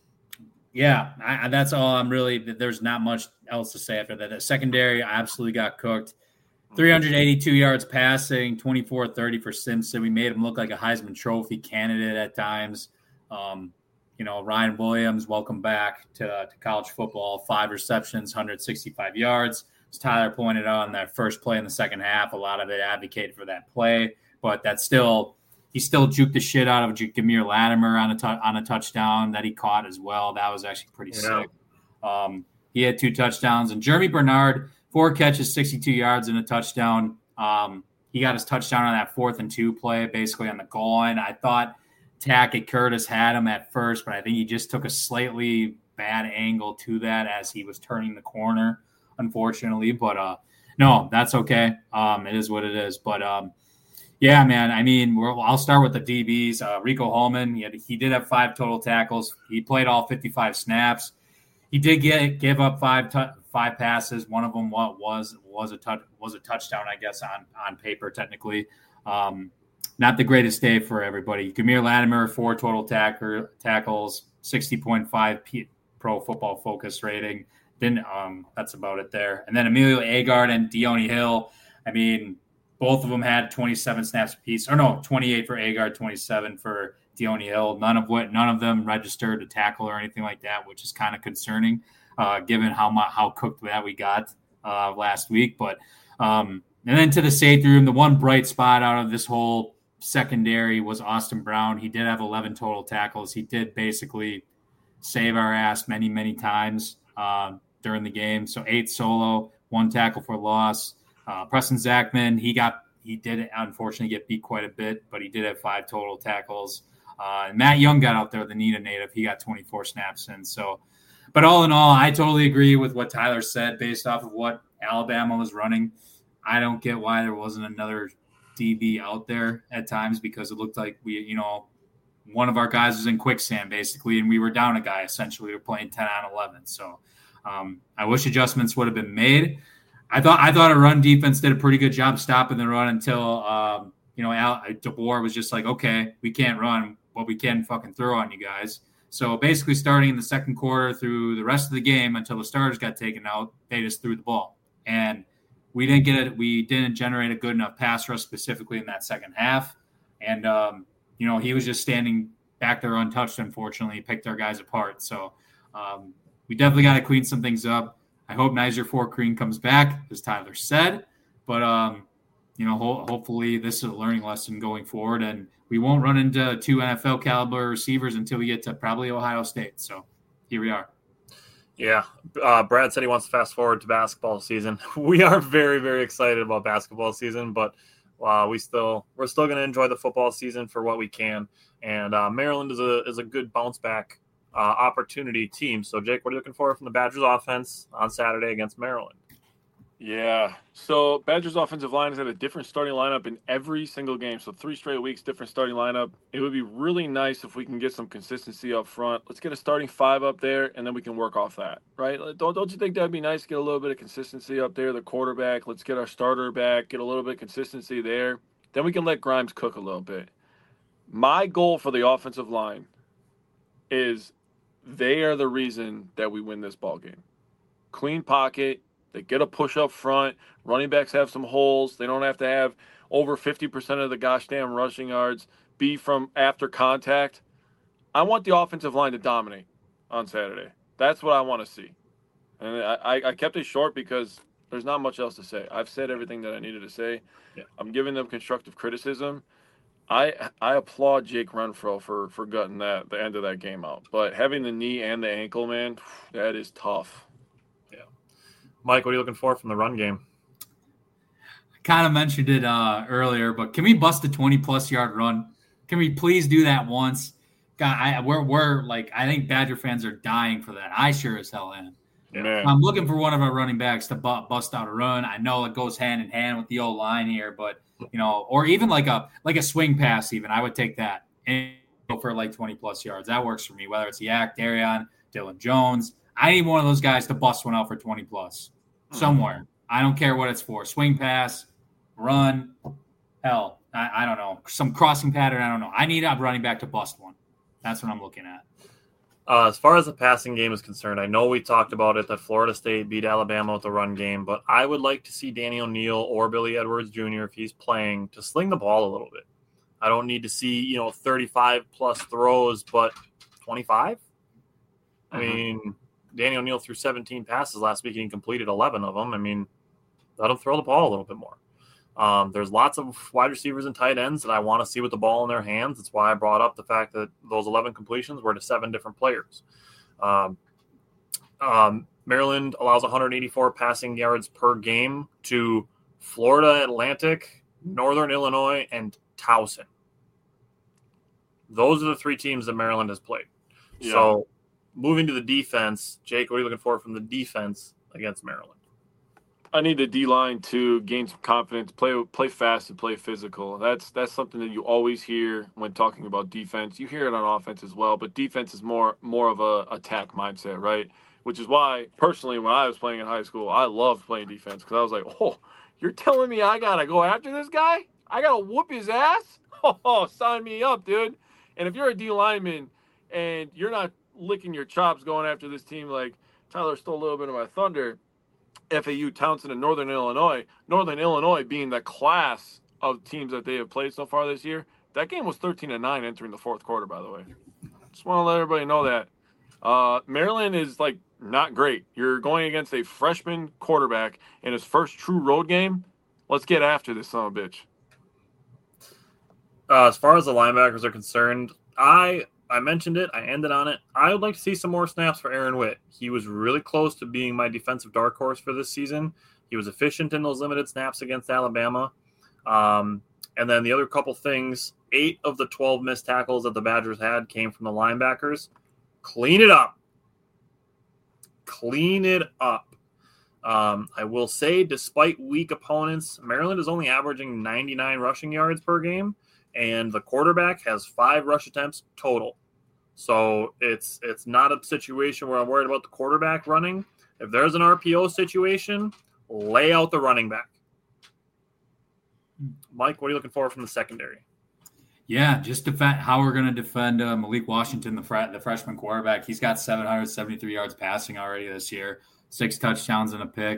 [SPEAKER 5] yeah, I, that's all I'm really – there's not much else to say after that. The secondary absolutely got cooked. three hundred eighty-two yards passing, twenty-four thirty for Simpson. We made him look like a Heisman Trophy candidate at times. Um You know, Ryan Williams, welcome back to, to college football. Five receptions, one hundred sixty-five yards. As Tyler pointed out on that first play in the second half, a lot of it advocated for that play. But that's still – he still juked the shit out of Jameer Latimer on a, t- on a touchdown that he caught as well. That was actually pretty yeah. sick. Um, he had two touchdowns. And Jeremy Bernard, four catches, sixty-two yards, and a touchdown. Um, he got his touchdown on that fourth and two play, basically on the goal line. I thought – Tackett Curtis had him at first, but I think he just took a slightly bad angle to that as he was turning the corner, unfortunately. But uh, no, that's okay. Um, it is what it is. But um, yeah, man. I mean, we're, I'll start with the D Bs. Uh, Rico Holman, he, had, he did have five total tackles. He played all fifty-five snaps. He did get give up five t- five passes. One of them what was was a touch was a touchdown, I guess, on on paper technically. Um, Not the greatest day for everybody. Jameer Latimer, four total tacker, tackles, sixty point five P, Pro Football Focus rating. Then um, that's about it there. And then Emilio Agard and Deone Hill. I mean, both of them had twenty-seven snaps apiece. Or no, twenty-eight for Agard, twenty-seven for Deone Hill. None of what none of them registered a tackle or anything like that, which is kind of concerning, uh, given how much how cooked that we got uh, last week. But um, and then to the safety room, the one bright spot out of this whole secondary was Austin Brown. He did have eleven total tackles. He did basically save our ass many, many times uh, during the game. So eight solo, one tackle for loss. Uh, Preston Zachman, he got he did unfortunately get beat quite a bit, but he did have five total tackles. Uh, and Matt Young got out there, the Nita native. He got twenty-four snaps in. So, but all in all, I totally agree with what Tyler said based off of what Alabama was running. I don't get why there wasn't another D B out there at times, because it looked like we, you know, one of our guys was in quicksand basically, and we were down a guy essentially. We were playing ten on eleven. So um, I wish adjustments would have been made. I thought I thought our run defense did a pretty good job stopping the run until um, you know Al DeBoer was just like, okay, we can't run, but we can fucking throw on you guys. So basically, starting in the second quarter through the rest of the game until the starters got taken out, they just threw the ball, and we didn't get it. We didn't generate a good enough pass rush specifically in that second half. And, um, you know, he was just standing back there untouched, unfortunately. He picked our guys apart. So um, we definitely got to clean some things up. I hope Nizer Fort-Crean comes back, as Tyler said. But, um, you know, ho- hopefully this is a learning lesson going forward. And we won't run into two N F L caliber receivers until we get to probably Ohio State. So here we are.
[SPEAKER 1] Yeah. Uh, Brad said he wants to fast forward to basketball season. We are very, very excited about basketball season, but uh, we still, we're still going to enjoy the football season for what we can. And uh, Maryland is a, is a good bounce back uh, opportunity team. So Jake, what are you looking for from the Badgers offense on Saturday against Maryland?
[SPEAKER 4] Yeah. So Badgers offensive line has had a different starting lineup in every single game. So three straight weeks, different starting lineup. It would be really nice if we can get some consistency up front. Let's get a starting five up there, and then we can work off that, right? Don't, don't you think that'd be nice to get a little bit of consistency up there? The quarterback, let's get our starter back, get a little bit of consistency there. Then we can let Grimes cook a little bit. My goal for the offensive line is they are the reason that we win this ball game. Clean pocket. They get a push up front. Running backs have some holes. They don't have to have over fifty percent of the gosh damn rushing yards be from after contact. I want the offensive line to dominate on Saturday. That's what I want to see. And I, I kept it short because there's not much else to say. I've said everything that I needed to say.
[SPEAKER 1] Yeah.
[SPEAKER 4] I'm giving them constructive criticism. I I applaud Jake Renfro for, for gutting that the end of that game out. But having the knee and the ankle, man, that is tough.
[SPEAKER 1] Mike, what are you looking for from the run game?
[SPEAKER 5] I kind of mentioned it uh, earlier, but can we bust a twenty-plus yard run? Can we please do that once? God, I, we're, we're like, I think Badger fans are dying for that. I sure as hell am.
[SPEAKER 4] Man.
[SPEAKER 5] I'm looking for one of our running backs to bu- bust out a run. I know it goes hand in hand with the old line here, but, you know, or even like a like a swing pass even. I would take that and go for like twenty-plus yards. That works for me, whether it's Yak, Darian, Dylan Jones. I need one of those guys to bust one out for twenty-plus. Somewhere. I don't care what it's for. Swing pass, run, hell, I, I don't know. Some crossing pattern, I don't know. I need a running back to bust one. That's what I'm looking at.
[SPEAKER 1] Uh, as far as the passing game is concerned, I know we talked about it that Florida State beat Alabama with the run game, but I would like to see Danny O'Neal or Billy Edwards Junior, if he's playing, to sling the ball a little bit. I don't need to see, you know, thirty-five plus throws, but twenty-five? Mm-hmm. I mean, Danny O'Neal threw seventeen passes last week and he completed eleven of them. I mean, let him throw the ball a little bit more. Um, there's lots of wide receivers and tight ends that I want to see with the ball in their hands. That's why I brought up the fact that those eleven completions were to seven different players. Um, um, Maryland allows one hundred eighty-four passing yards per game to Florida Atlantic, Northern Illinois, and Towson. Those are the three teams that Maryland has played. Yeah. So, moving to the defense, Jake, what are you looking for from the defense against Maryland?
[SPEAKER 4] I need the D-line to gain some confidence, play play fast and play physical. That's that's something that you always hear when talking about defense. You hear it on offense as well, but defense is more more of a attack mindset, right? Which is why, personally, when I was playing in high school, I loved playing defense because I was like, oh, you're telling me I got to go after this guy? I got to whoop his ass? Oh, sign me up, dude. And if you're a D lineman and you're not licking your chops going after this team like Tyler stole a little bit of my thunder, F A U, Towson, and Northern Illinois, Northern Illinois being the class of teams that they have played so far this year, that game was thirteen to nine entering the fourth quarter, by the way. Just want to let everybody know that. Uh, Maryland is, like, not great. You're going against a freshman quarterback in his first true road game. Let's get after this son of a bitch.
[SPEAKER 1] Uh, as far as the linebackers are concerned, I I mentioned it. I ended on it. I would like to see some more snaps for Aaron Witt. He was really close to being my defensive dark horse for this season. He was efficient in those limited snaps against Alabama. Um, and then the other couple things, eight of the twelve missed tackles that the Badgers had came from the linebackers. Clean it up. Clean it up. Um, I will say, despite weak opponents, Maryland is only averaging ninety-nine rushing yards per game, and the quarterback has five rush attempts total. So it's it's not a situation where I'm worried about the quarterback running. If there's an R P O situation, lay out the running back. Mike, what are you looking for from the secondary?
[SPEAKER 5] Yeah, just defend how we're going to defend uh, Malik Washington, the fr- the freshman quarterback. He's got seven hundred seventy-three yards passing already this year, six touchdowns and a pick.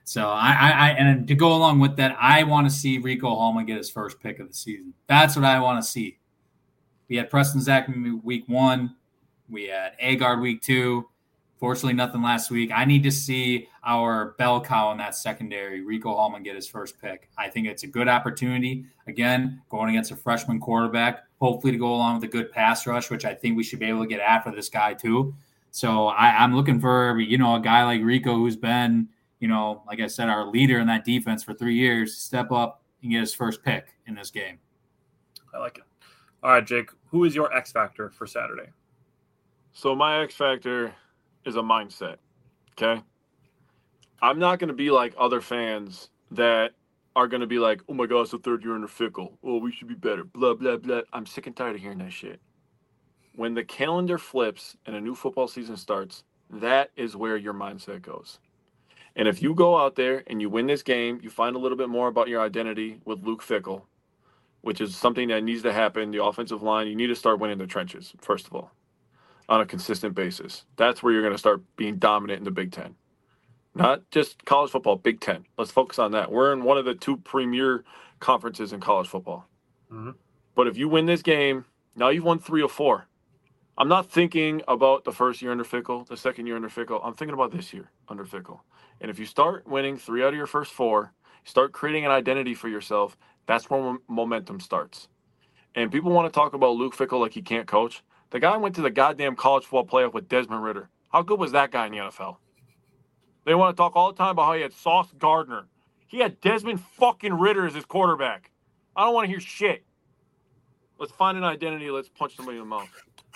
[SPEAKER 5] So I, I, I and to go along with that, I want to see Rico Hallman get his first pick of the season. That's what I want to see. We had Preston Zachman week one. We had Agard week two. Fortunately, nothing last week. I need to see our bell cow in that secondary, Rico Hallman, get his first pick. I think it's a good opportunity. Again, going against a freshman quarterback, hopefully to go along with a good pass rush, which I think we should be able to get after this guy too. So I, I'm looking for, you know, a guy like Rico who's been, you know, like I said, our leader in that defense for three years, step up and get his first pick in this game.
[SPEAKER 1] I like it. All right, Jake, who is your X factor for Saturday?
[SPEAKER 4] So my X factor is a mindset, okay? I'm not going to be like other fans that are going to be like, oh my God, it's the third year under Fickle. Oh, we should be better, blah, blah, blah. I'm sick and tired of hearing that shit. When the calendar flips and a new football season starts, that is where your mindset goes. And if you go out there and you win this game, you find a little bit more about your identity with Luke Fickle, which is something that needs to happen. The offensive line, you need to start winning the trenches, first of all, on a consistent basis. That's where you're going to start being dominant in the Big Ten. Not just college football, Big Ten. Let's focus on that. We're in one of the two premier conferences in college football. Mm-hmm. But if you win this game, now you've won three or four. I'm not thinking about the first year under Fickle, the second year under Fickle. I'm thinking about this year under Fickle. And if you start winning three out of your first four, start creating an identity for yourself, that's where momentum starts. And people want to talk about Luke Fickle like he can't coach. The guy went to the goddamn college football playoff with Desmond Ridder. How good was that guy in the N F L? They want to talk all the time about how he had Sauce Gardner. He had Desmond fucking Ridder as his quarterback. I don't want to hear shit. Let's find an identity. Let's punch somebody in the mouth.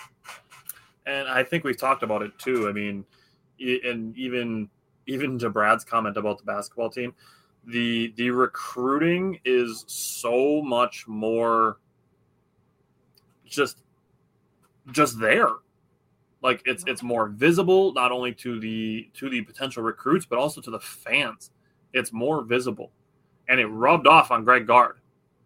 [SPEAKER 1] And I think we've talked about it too. I mean, and even even to Brad's comment about the basketball team, the the recruiting is so much more just just there. Like it's it's more visible, not only to the to the potential recruits, but also to the fans. It's more visible, and it rubbed off on Greg Gard.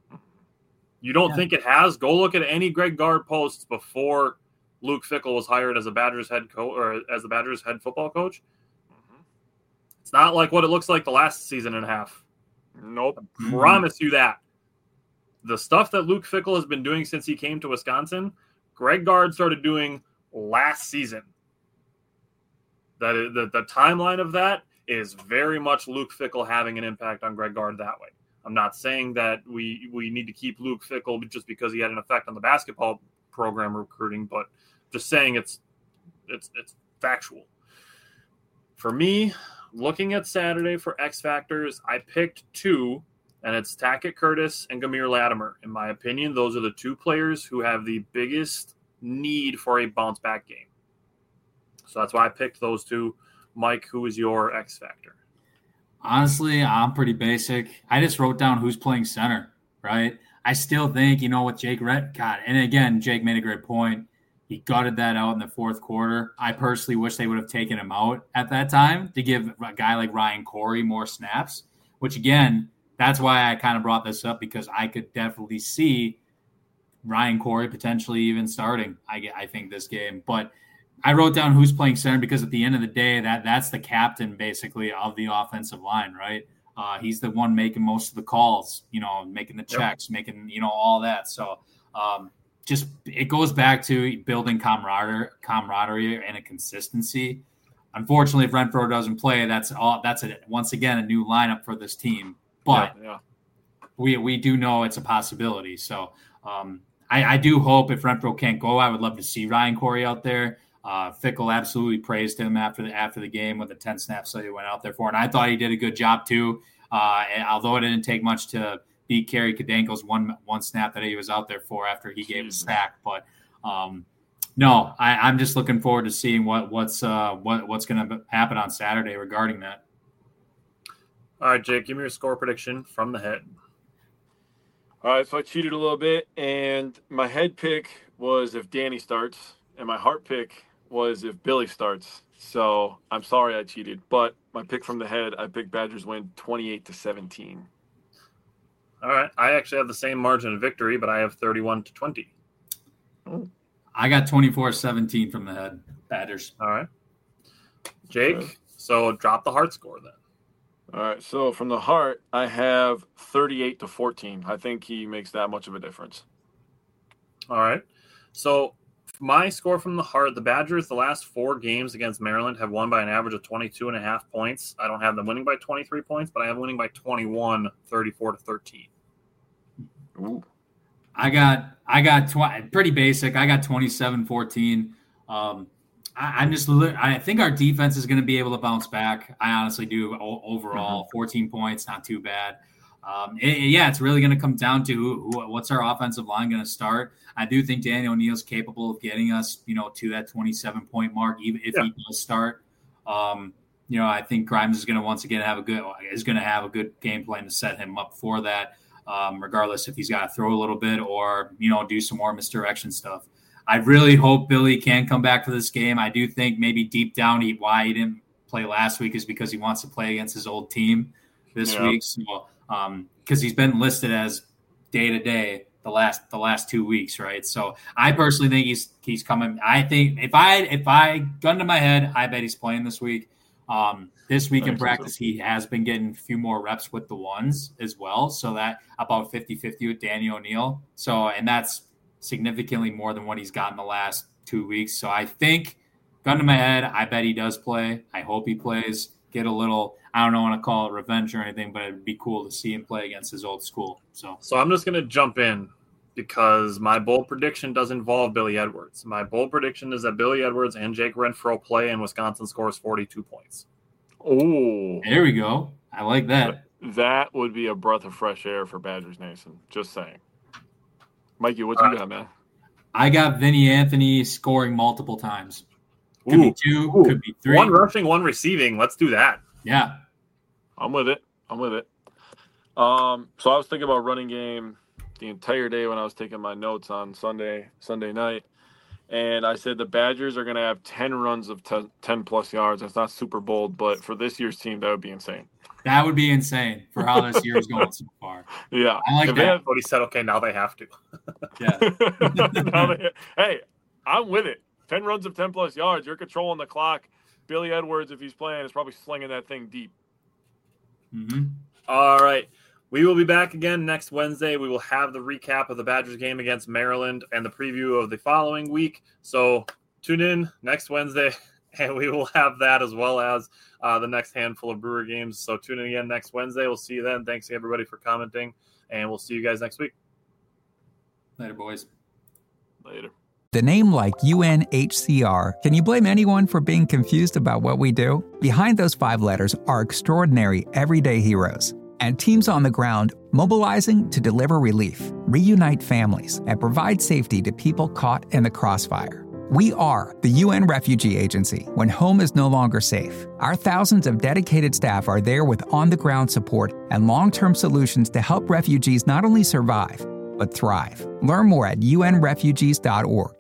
[SPEAKER 1] You don't yeah. think it has? Go look at any Greg Gard posts before Luke Fickle was hired as a Badgers head coach or as the Badgers head football coach. Mm-hmm. It's not like what it looks like the last season and a half.
[SPEAKER 4] Nope.
[SPEAKER 1] I mm-hmm. promise you that. The stuff that Luke Fickle has been doing since he came to Wisconsin, Greg Gard started doing last season. That is, the, the timeline of that is very much Luke Fickle having an impact on Greg Gard that way. I'm not saying that we we need to keep Luke Fickle just because he had an effect on the basketball program recruiting, but just saying it's it's it's factual. For me, looking at Saturday for X Factors, I picked two, and it's Tackett Curtis and Gamir Latimer. In my opinion, those are the two players who have the biggest need for a bounce back game. So that's why I picked those two. Mike, who is your X Factor?
[SPEAKER 5] Honestly, I'm pretty basic. I just wrote down who's playing center, right? I still think, you know, with Jake Rett, God, and again, Jake made a great point. He gutted that out in the fourth quarter. I personally wish they would have taken him out at that time to give a guy like Ryan Corey more snaps, which, again, that's why I kind of brought this up, because I could definitely see Ryan Corey potentially even starting, I, I think, this game. But I wrote down who's playing center because at the end of the day, that that's the captain, basically, of the offensive line, right? Uh, he's the one making most of the calls, you know, making the checks, yep. making, you know, all that. So um, just it goes back to building camaraderie, camaraderie and a consistency. Unfortunately, if Renfro doesn't play, that's all. That's a, once again a new lineup for this team. But
[SPEAKER 4] yeah, yeah.
[SPEAKER 5] we we do know it's a possibility. So um, I, I do hope if Renfro can't go, I would love to see Ryan Corey out there. Uh, Fickle absolutely praised him after the after the game with the ten snaps that he went out there for, and I thought he did a good job too. Uh, and although it didn't take much to beat Kerry Kadenko's one one snap that he was out there for after he gave a sack, but um, no, I, I'm just looking forward to seeing what what's uh, what what's going to happen on Saturday regarding that.
[SPEAKER 1] All right, Jake, give me your score prediction from the head.
[SPEAKER 4] All right, so I cheated a little bit, and my head pick was if Danny starts, and my heart pick was if Billy starts. So I'm sorry I cheated, but my pick from the head, I picked Badgers win twenty-eight to seventeen.
[SPEAKER 1] All right. I actually have the same margin of victory, but I have thirty-one to twenty.
[SPEAKER 5] I got twenty-four seventeen from the head, Badgers.
[SPEAKER 1] All right. Jake, so drop the heart score then.
[SPEAKER 4] All right, so from the heart, I have thirty-eight to fourteen. I think he makes that much of a difference.
[SPEAKER 1] All right. So my score from the heart, the Badgers, the last four games against Maryland have won by an average of twenty-two and a half points. I don't have them winning by twenty-three points, but I have them winning by twenty-one, thirty-four to thirteen.
[SPEAKER 4] Ooh.
[SPEAKER 5] I got, I got tw- pretty basic. I got twenty-seven fourteen. Um, I, I'm just, I think our defense is going to be able to bounce back. I honestly do. O- overall, mm-hmm. fourteen points, not too bad. Um, it, yeah, it's really going to come down to who, who, what's our offensive line going to start. I do think Daniel O'Neal's capable of getting us, you know, to that twenty-seven point mark, even if yeah. he does start. Um, you know, I think Grimes is going to once again have a good is going to have a good game plan to set him up for that, um, regardless if he's got to throw a little bit or, you know, do some more misdirection stuff. I really hope Billy can come back for this game. I do think maybe deep down he, why he didn't play last week is because he wants to play against his old team this yeah. week. So, um, because he's been listed as day to day the last the last two weeks, right? So I personally think he's he's coming. I think if I if I gun to my head, I bet he's playing this week. Um, this week in practice, he has been getting a few more reps with the ones as well. So that about fifty-fifty with Danny O'Neal. So and that's significantly more than what he's gotten the last two weeks. So I think, gun to my head, I bet he does play. I hope he plays. Get a little, I don't know want to call it revenge or anything, but it'd be cool to see him play against his old school. So,
[SPEAKER 1] so I'm just going to jump in because my bold prediction does involve Billy Edwards. My bold prediction is that Billy Edwards and Jake Renfro play and Wisconsin scores forty-two points.
[SPEAKER 4] Oh,
[SPEAKER 5] there we go. I like that.
[SPEAKER 4] That would be a breath of fresh air for Badgers Nation. Just saying. Mikey, what you got, man?
[SPEAKER 5] I got Vinny Anthony scoring multiple times. Could
[SPEAKER 1] Ooh,
[SPEAKER 5] be two,
[SPEAKER 1] ooh.
[SPEAKER 5] could be three.
[SPEAKER 1] One rushing, one receiving. Let's do that.
[SPEAKER 5] Yeah.
[SPEAKER 4] I'm with it. I'm with it. Um, so I was thinking about running game the entire day when I was taking my notes on Sunday, Sunday night. And I said the Badgers are going to have ten runs of ten plus yards. That's not super bold, but for this year's team, that would be insane.
[SPEAKER 5] That would be insane for how this year is going so far.
[SPEAKER 4] Yeah.
[SPEAKER 5] I like
[SPEAKER 4] if
[SPEAKER 5] that.
[SPEAKER 1] Have, but he said, okay, now they have to.
[SPEAKER 5] Yeah.
[SPEAKER 4] they, hey, I'm with it. ten runs of ten plus yards. You're controlling the clock. Billy Edwards, if he's playing, is probably slinging that thing deep.
[SPEAKER 5] Mm-hmm.
[SPEAKER 1] All right. We will be back again next Wednesday. We will have the recap of the Badgers game against Maryland and the preview of the following week. So tune in next Wednesday, and we will have that as well as uh, the next handful of Brewer games. So tune in again next Wednesday. We'll see you then. Thanks, everybody, for commenting, and we'll see you guys next week.
[SPEAKER 5] Later, boys.
[SPEAKER 4] Later.
[SPEAKER 6] The name like U N H C R, can you blame anyone for being confused about what we do? Behind those five letters are extraordinary everyday heroes and teams on the ground mobilizing to deliver relief, reunite families, and provide safety to people caught in the crossfire. We are the U N Refugee Agency when home is no longer safe. Our thousands of dedicated staff are there with on-the-ground support and long-term solutions to help refugees not only survive, but thrive. Learn more at U N refugees dot org.